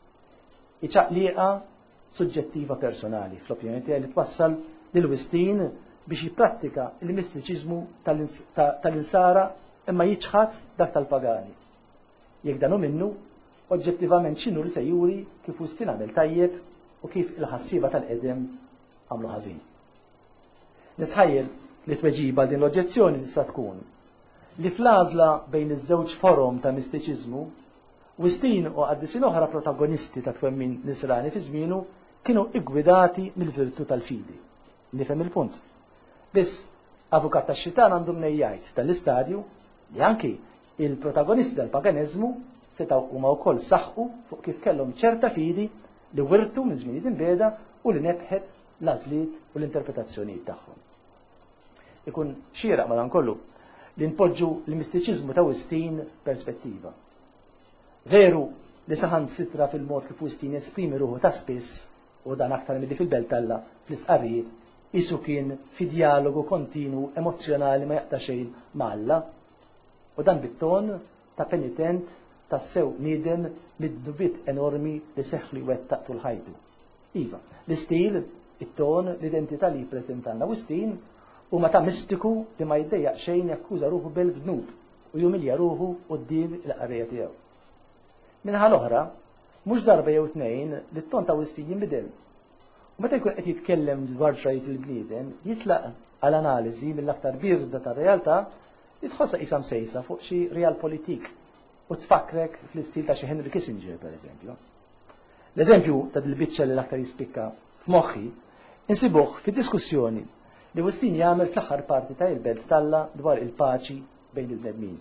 Iċaqliqa suġġettiva personali fl-opinjoni tiegħi li twassal lil Wistin biex jipprattika il-mistiċiżmu tal-insara imma jiġħad dak tal-pagani. Jekk dan hu minnu, oġġettivament x'inhu li se juri kif Wistin għamel tajjeb u kif il-ħassiba tal-qedem għamlu ħażin. Nisħajjel li tweġiba din l-oġġezzjoni tista' tkun li fl-għażla bejn iż-żewġ forom ta' mistiċiżmu, Wistin u għaddisin oħra protagonisti ta' twemmin nisrani fi żmienu kienu igwidati mill-virtu tal-fidi. Nifhem il-punt. Biss, avukat tax-xitan għandu mnejjajt tal-istadju li anki il-protagonisti tal-paganizmu setgħu huma wkoll saħħu fuq kif kellhom ċerta fidi li wirtu minn żmien tinbeda u li nebħet l-għażliet u l-interpretazzjonijiet tagħhom. Ikun xieraq madankollu li npoġġu l-mistiċiżmu ta' Wistin perspettiva. Veru li saħan sitra fil-mod kif Wistin esprimi ruħu ta' spiss u dan aktar milli fil-Belt ta' Alla fl-istqarrijiet isu kien fi dialogu kontinu emozjonali ma jaqta' xejn ma' Alla u dan bit-ton ta' penitent ta' sew nieden mid-dubit enormi li seħħlu jwettaq tul ħajtu. Iva, l-istil, it-ton, l-identità li jippreżentanna Wistin huma ta' mistiku li ma jiddejjaq xejn jakkuża ruħu bil-bnub u jumilja ruħu quddiem il-qarrija tiegħu. Minħa l-oħra, mhux darba jew tnejn li t-ton ta' Wistin jinbidel. U meta jkun qed jitkellem dwar xejn il-bniedem, jitlaq għal analiżi mill-aktar birda tar-realtà li tħossha qisha msejsa fuq xi realpolitik u tfakrek fl-istil ta' xi Henry Kissinger pereżempju. L-eżempju ta' dil-biċċa li l-aktar jispikka f'moħħi insibuh fid-diskussjoni li Wistin jagħmel fl-aħħar parti ta' il-Belt ta' Alla dwar il-paċi bejn il-bnedmin.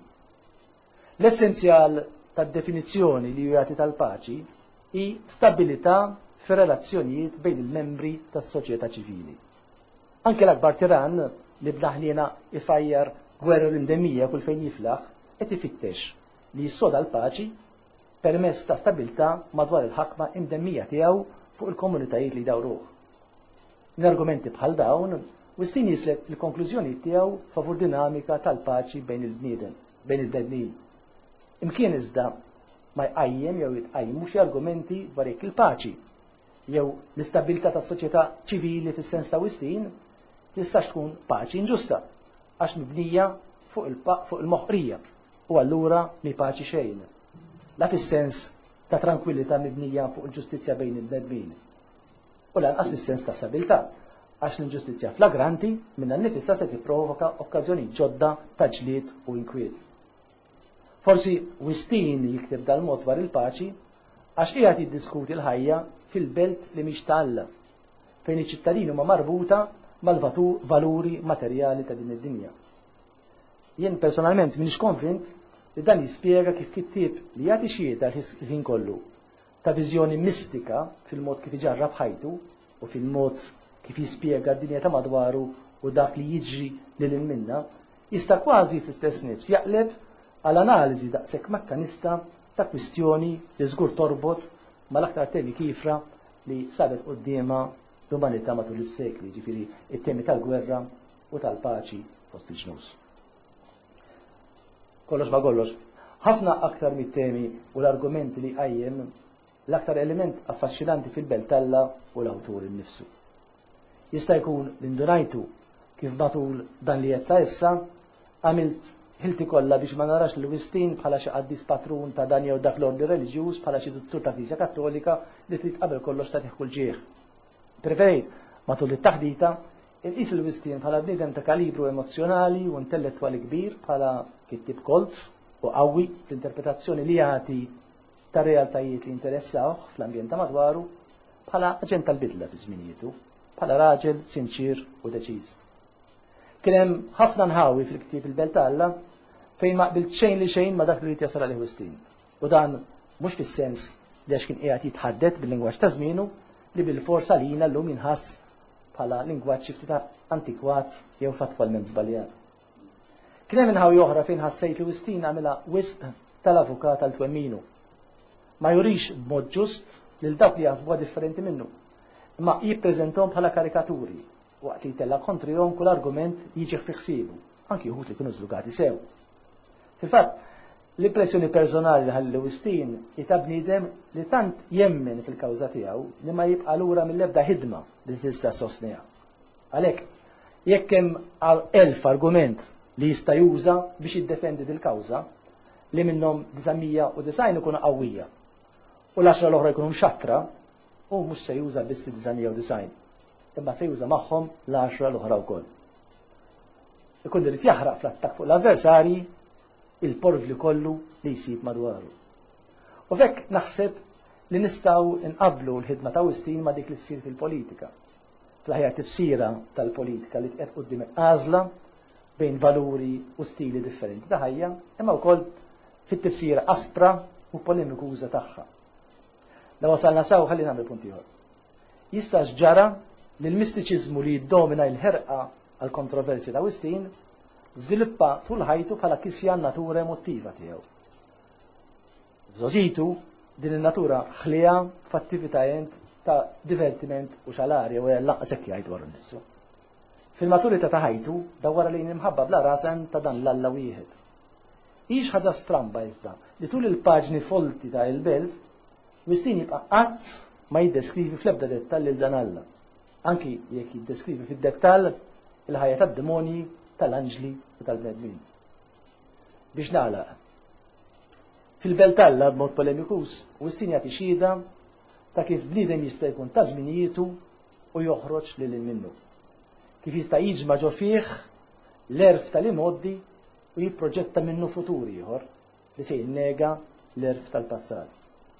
L-essenzjal tad-definizzjoni li jagħti tal-paċi hi stabilità fir-relazzjonijiet bejn il-membri tas-soċjetà ċivili. Anke l-akbar tiran li b'daħlina ifajjar gwerra l-indemija kull fejn jiflaħ qed ifittex li jissoda l-paċi permezz ta' stabilità madwar il-ħakma indemmija tiegħu fuq il-komunitajiet li dawruh. L-argumenti bħal dawn Wistin jislet il-konklużjoni tiegħu favur dinamika tal-paċi bejn il-bniedem, bejn il-bnedmin. Imkien iżda ma jqajjem jew jitqajmu xi argumenti dwar jekk il-paċi jew l-istabilità tas-soċjetà ċivili fis-sens ta' Wistin tistax tkun paċi inġusta għax mibnija fuq il-moħqrija u allura mi paċi xejn. La fis-sens ta' tranquillità mibnija fuq il-ġustizzja bejn il-bnedmin. U lanqas fis-sens ta' stabilità għax l-inġustizzja flagranti minna nifissa se tipprovoka okkażjoni ġodda ta' ġlied u inkwiet. Forsi Wistin jiktib dal-mod dwar il-paċi għax qiegħed jiddiskuti l-ħajja fil-belt li mhix ta' Alla, fejn iċ-ċittadini huma marbuta mal-valuri materjali ta' din id-dinja. Jien personalment m'iniex konvint li dan jispjega kif kittieb li jagħti xieda l-ħin kollu ta' viżjoni mistika fil-mod kif iġarrab ħajtu u fil-mod kif jispjega d-dinja ta' madwaru u dak li jiġri lil minna, jista' kważi fl-istess nifs jaqleb għal analiżi daqshekk mekkanista ta' kwistjoni li żgur torbot mal-aktar temi kifra li sabet qudiema l-umanità matul is-sekli, ġifieri it-temi tal-gwerra u tal-paċi fost il-ġnus. Kollox ma kollox, ħafna aktar mit-temi u l-argumenti li qajjem l-aktar element affaxxinanti fil-belt Alla u l-awtur innifsu. Jista' jkun li ndunajtu kif matul dan li qed issa għamilt ħilti kollha biex ma narax l-Wistin bħala xi qaddis patrun ta' dan jew dak l-ordi reliġjuż bħala xi dottur ta' Knisja Kattolika li trid qabel kollox ta' tieħu l-ġieħ. Preferejt matul it-taħdita inqis il-Wistin bħala bniedem ta' kalibru emozjonali u intellettwali kbir bħala kittib kolt u qawwi fl-interpretazzjoni li jagħti ta' realtajiet li interessawh fl-ambjent ta' madwaru bħala aġent tal-bidla fi żminietu, bħala raġel sinċir u deċiż. Kien hemm ħafna nħawi fil-ktieb il-belt Alla fejn ma qbilt xejn li xejn ma dak li jrid jasal għalih Wistin. U dan mhux fis-sens li għax kien qiegħed jitħaddet bil-lingwaġġ ta' żmienu li bil-forsa lina llum jinħass bħala lingwaġġ xi ftit antikwat jew fatwalment żbaljat. Kien hemm inħawi oħra fejn ħassejt li Wistin għamilha wisq tal-avukat tal-twemminu. Ma jurix b'mod ġust lil dawk li jaħsbuha differenti minnu, imma jippreżenthom bħala karikaturi waqt li jtella kontrihom kull argument jiġi fi ħsiebu, anki wħud li kienu żlugati sew. Fil-fatt, l-impressjoni personali li ħalli Wistin jita' bniedem li tant jemmen fil-kawża tiegħu li ma jibqa' lura mill-ebda ħidma li tista' sostniha. Għalhekk, jekk hemm elf argument li jista' juża biex jiddefendi dil-kawża li minnhom disamija u design ikunu qawwija u l-għaxra l-oħra jkunu mxakkra u mhux se juża biss disamija u design, imma se juża magħhom l-għaxra l-oħra wkoll. Ikun irid jaħraq fl-attakk fuq l-avversarji il-porvli kollu li jsib madwaru. U fekk naħseb li nistgħu nqablu l-ħidma ta' Wistin ma' dik li ssir fil-politika. Fl-aħjar tifsira tal-politika li tqed quddiem għażla bejn valuri u stili differenti ta' ħajja, imma wkoll fit-tifsira aspra u polemikuża tagħha. Da wasalna sew ħalli nagħmel punt ieħor. Jista' ġara li l-mistiċiżmu li jiddomina l-ħerqa għal kontroversji ta' Wistin żviluppa tul ħajtu bħala kisjan natura emottiva tiegħu. Żożitu din in-natura ħlija f'attivitajiet ta' divertiment u xalarja u lanqas hekk jgħid wara nnifsu. Fil-maturità ta' ħajtu dawwara lejn imħabba bla rasen ta' dan l-Alla wieħed. Hix ħaġa stramba iżda li tul il-paġni folti ta' il-belt Wistin jibqa' qatt ma jiddeskrivi fl-ebda dettall lil dan Alla, anki jekk jiddeskrivi fid-dettall il-ħajja tad-demonji, tal-anġli u tal-bnedmin. Biex nagħlaq. Fil-belt Alla b'mod polemikus, Wistin jagħti xhieda ta' kif bniedem jista' jkun ta' żminijitu u joħroġ lil minnu. Kif jista' jiġma' ġo fih l-erf tal-imoddi u jipproġetta minnu futur ieħor li se jinnega l-erf tal-passat.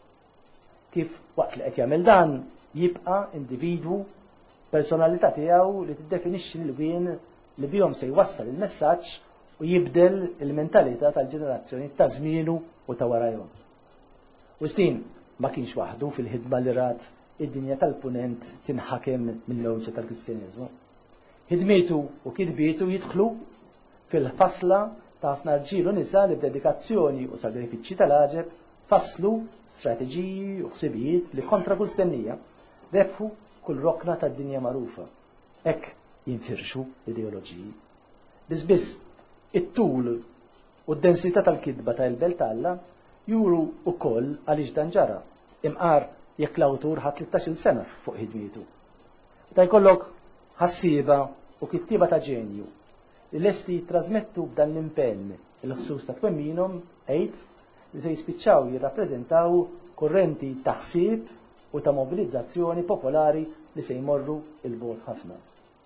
Kif waqt li qed jagħmel dan jibqa' individwu personalità tiegħu li tiddefinixxi l-wien li bihom se jwassal il-messaġġ u jibdel il-mentalità tal-ġenerazzjoni ta' żmienu u ta' warajhom. Wistin ma kienx waħdu fil-ħidma li rat id-dinja tal-punent tinħakem mill-lewġa tal-Kristjaneżmu. Ħidmietu u kitbietu jidħlu fil-fasla ta' ħafna rġiel u nisa li b'dedikazzjoni u sagrifiċċji tal-aġeb faslu strateġiji u ħsibijiet li kontra kull stennija rebħu kull rokna tad-dinja magħrufa. Hekk jinfirxu l-ideoloġiji. Biss it-tul u d-densità tal-kidba tal-belt Alla juru wkoll għaliex dan ġara imqar jekk l-awtur ħadd tlietax-il sena fuq ħidmietu. Ta' jkollok ħassieba u kittieba ta' ġenju li lesti jitrasmettu b'dan l-impenn il-ħsuss ta' twemminhom għid li se jispiċċaw jirrappreżentaw kurrenti ta' ħsieb u ta' mobilizzazzjoni popolari li se jmorru il-bogħod ħafna.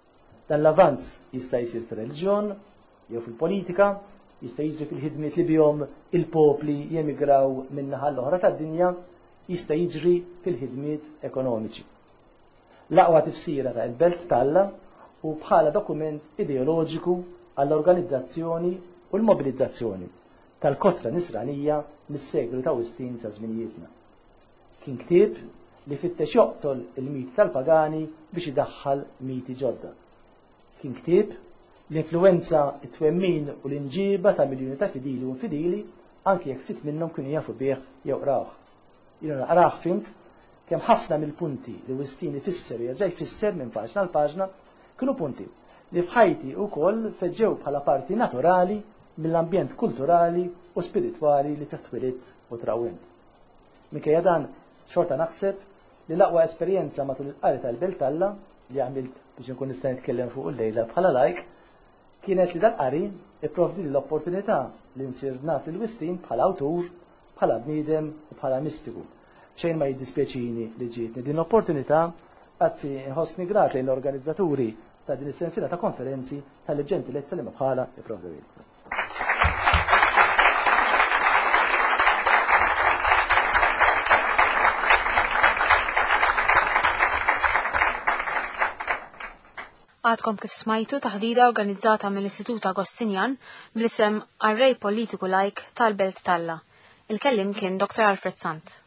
Dan l-avanz jista' jsir fir-reliġjon jew fil-politika, jista' jiġri fil-ħidmiet li bihom il-popli jemigraw min-naħa l-oħra tad-dinja, jista' jiġri fil-ħidmiet ekonomiċi. L-aqwa tifsira ta' il-Belt Talla u bħala dokument ideoloġiku għall-organizzazzjoni u l-mobilizzazzjoni tal-kotra nisranija mis-segru ta' Wistin sa' żminijietna. Kien ktieb li fittex joqtol il-miti tal-pagani biex idaħħal miti ġodda. Kien ktieb l-influenza, it-twemmin u l-inġiba ta' miljoni ta' fidili u infidili anki jekk ftit minnhom kienu jafu bih jew qrawh. Jiena naqrah fimt kemm ħafna mill-punti li Wistin ifisser u jerġa' jfisser minn paġna l paġna kienu punti li f'ħajti wkoll feġġew bħala parti naturali mill-ambjent kulturali u spiritwali li tatwilit u trawwim. Minkejja dan xorta naħseb li l-aqwa esperjenza matul il-qari tal-Belt Talla li għamilt biex nkun nista' nitkellem fuq il-lejla bħala lajk kienet li dal-qari ipprovdi l-opportunità li nsir naf il-Wistin bħala awtur, bħala bniedem u bħala mistiku. Xejn ma jiddispjaċini li ġietni din l-opportunità, għazzi nħossni grat lejn l-organizzaturi ta' din is-sensiela ta' konferenzi tal-li ġentilezza li ma bħala ipprovdi. Għadkom kif smajtu taħdida organizzata mill-Istitut Agostinjan bl-isem Array Politiku Like tal-Belt Talla. Il-kellim kien doktor Alfred Sant.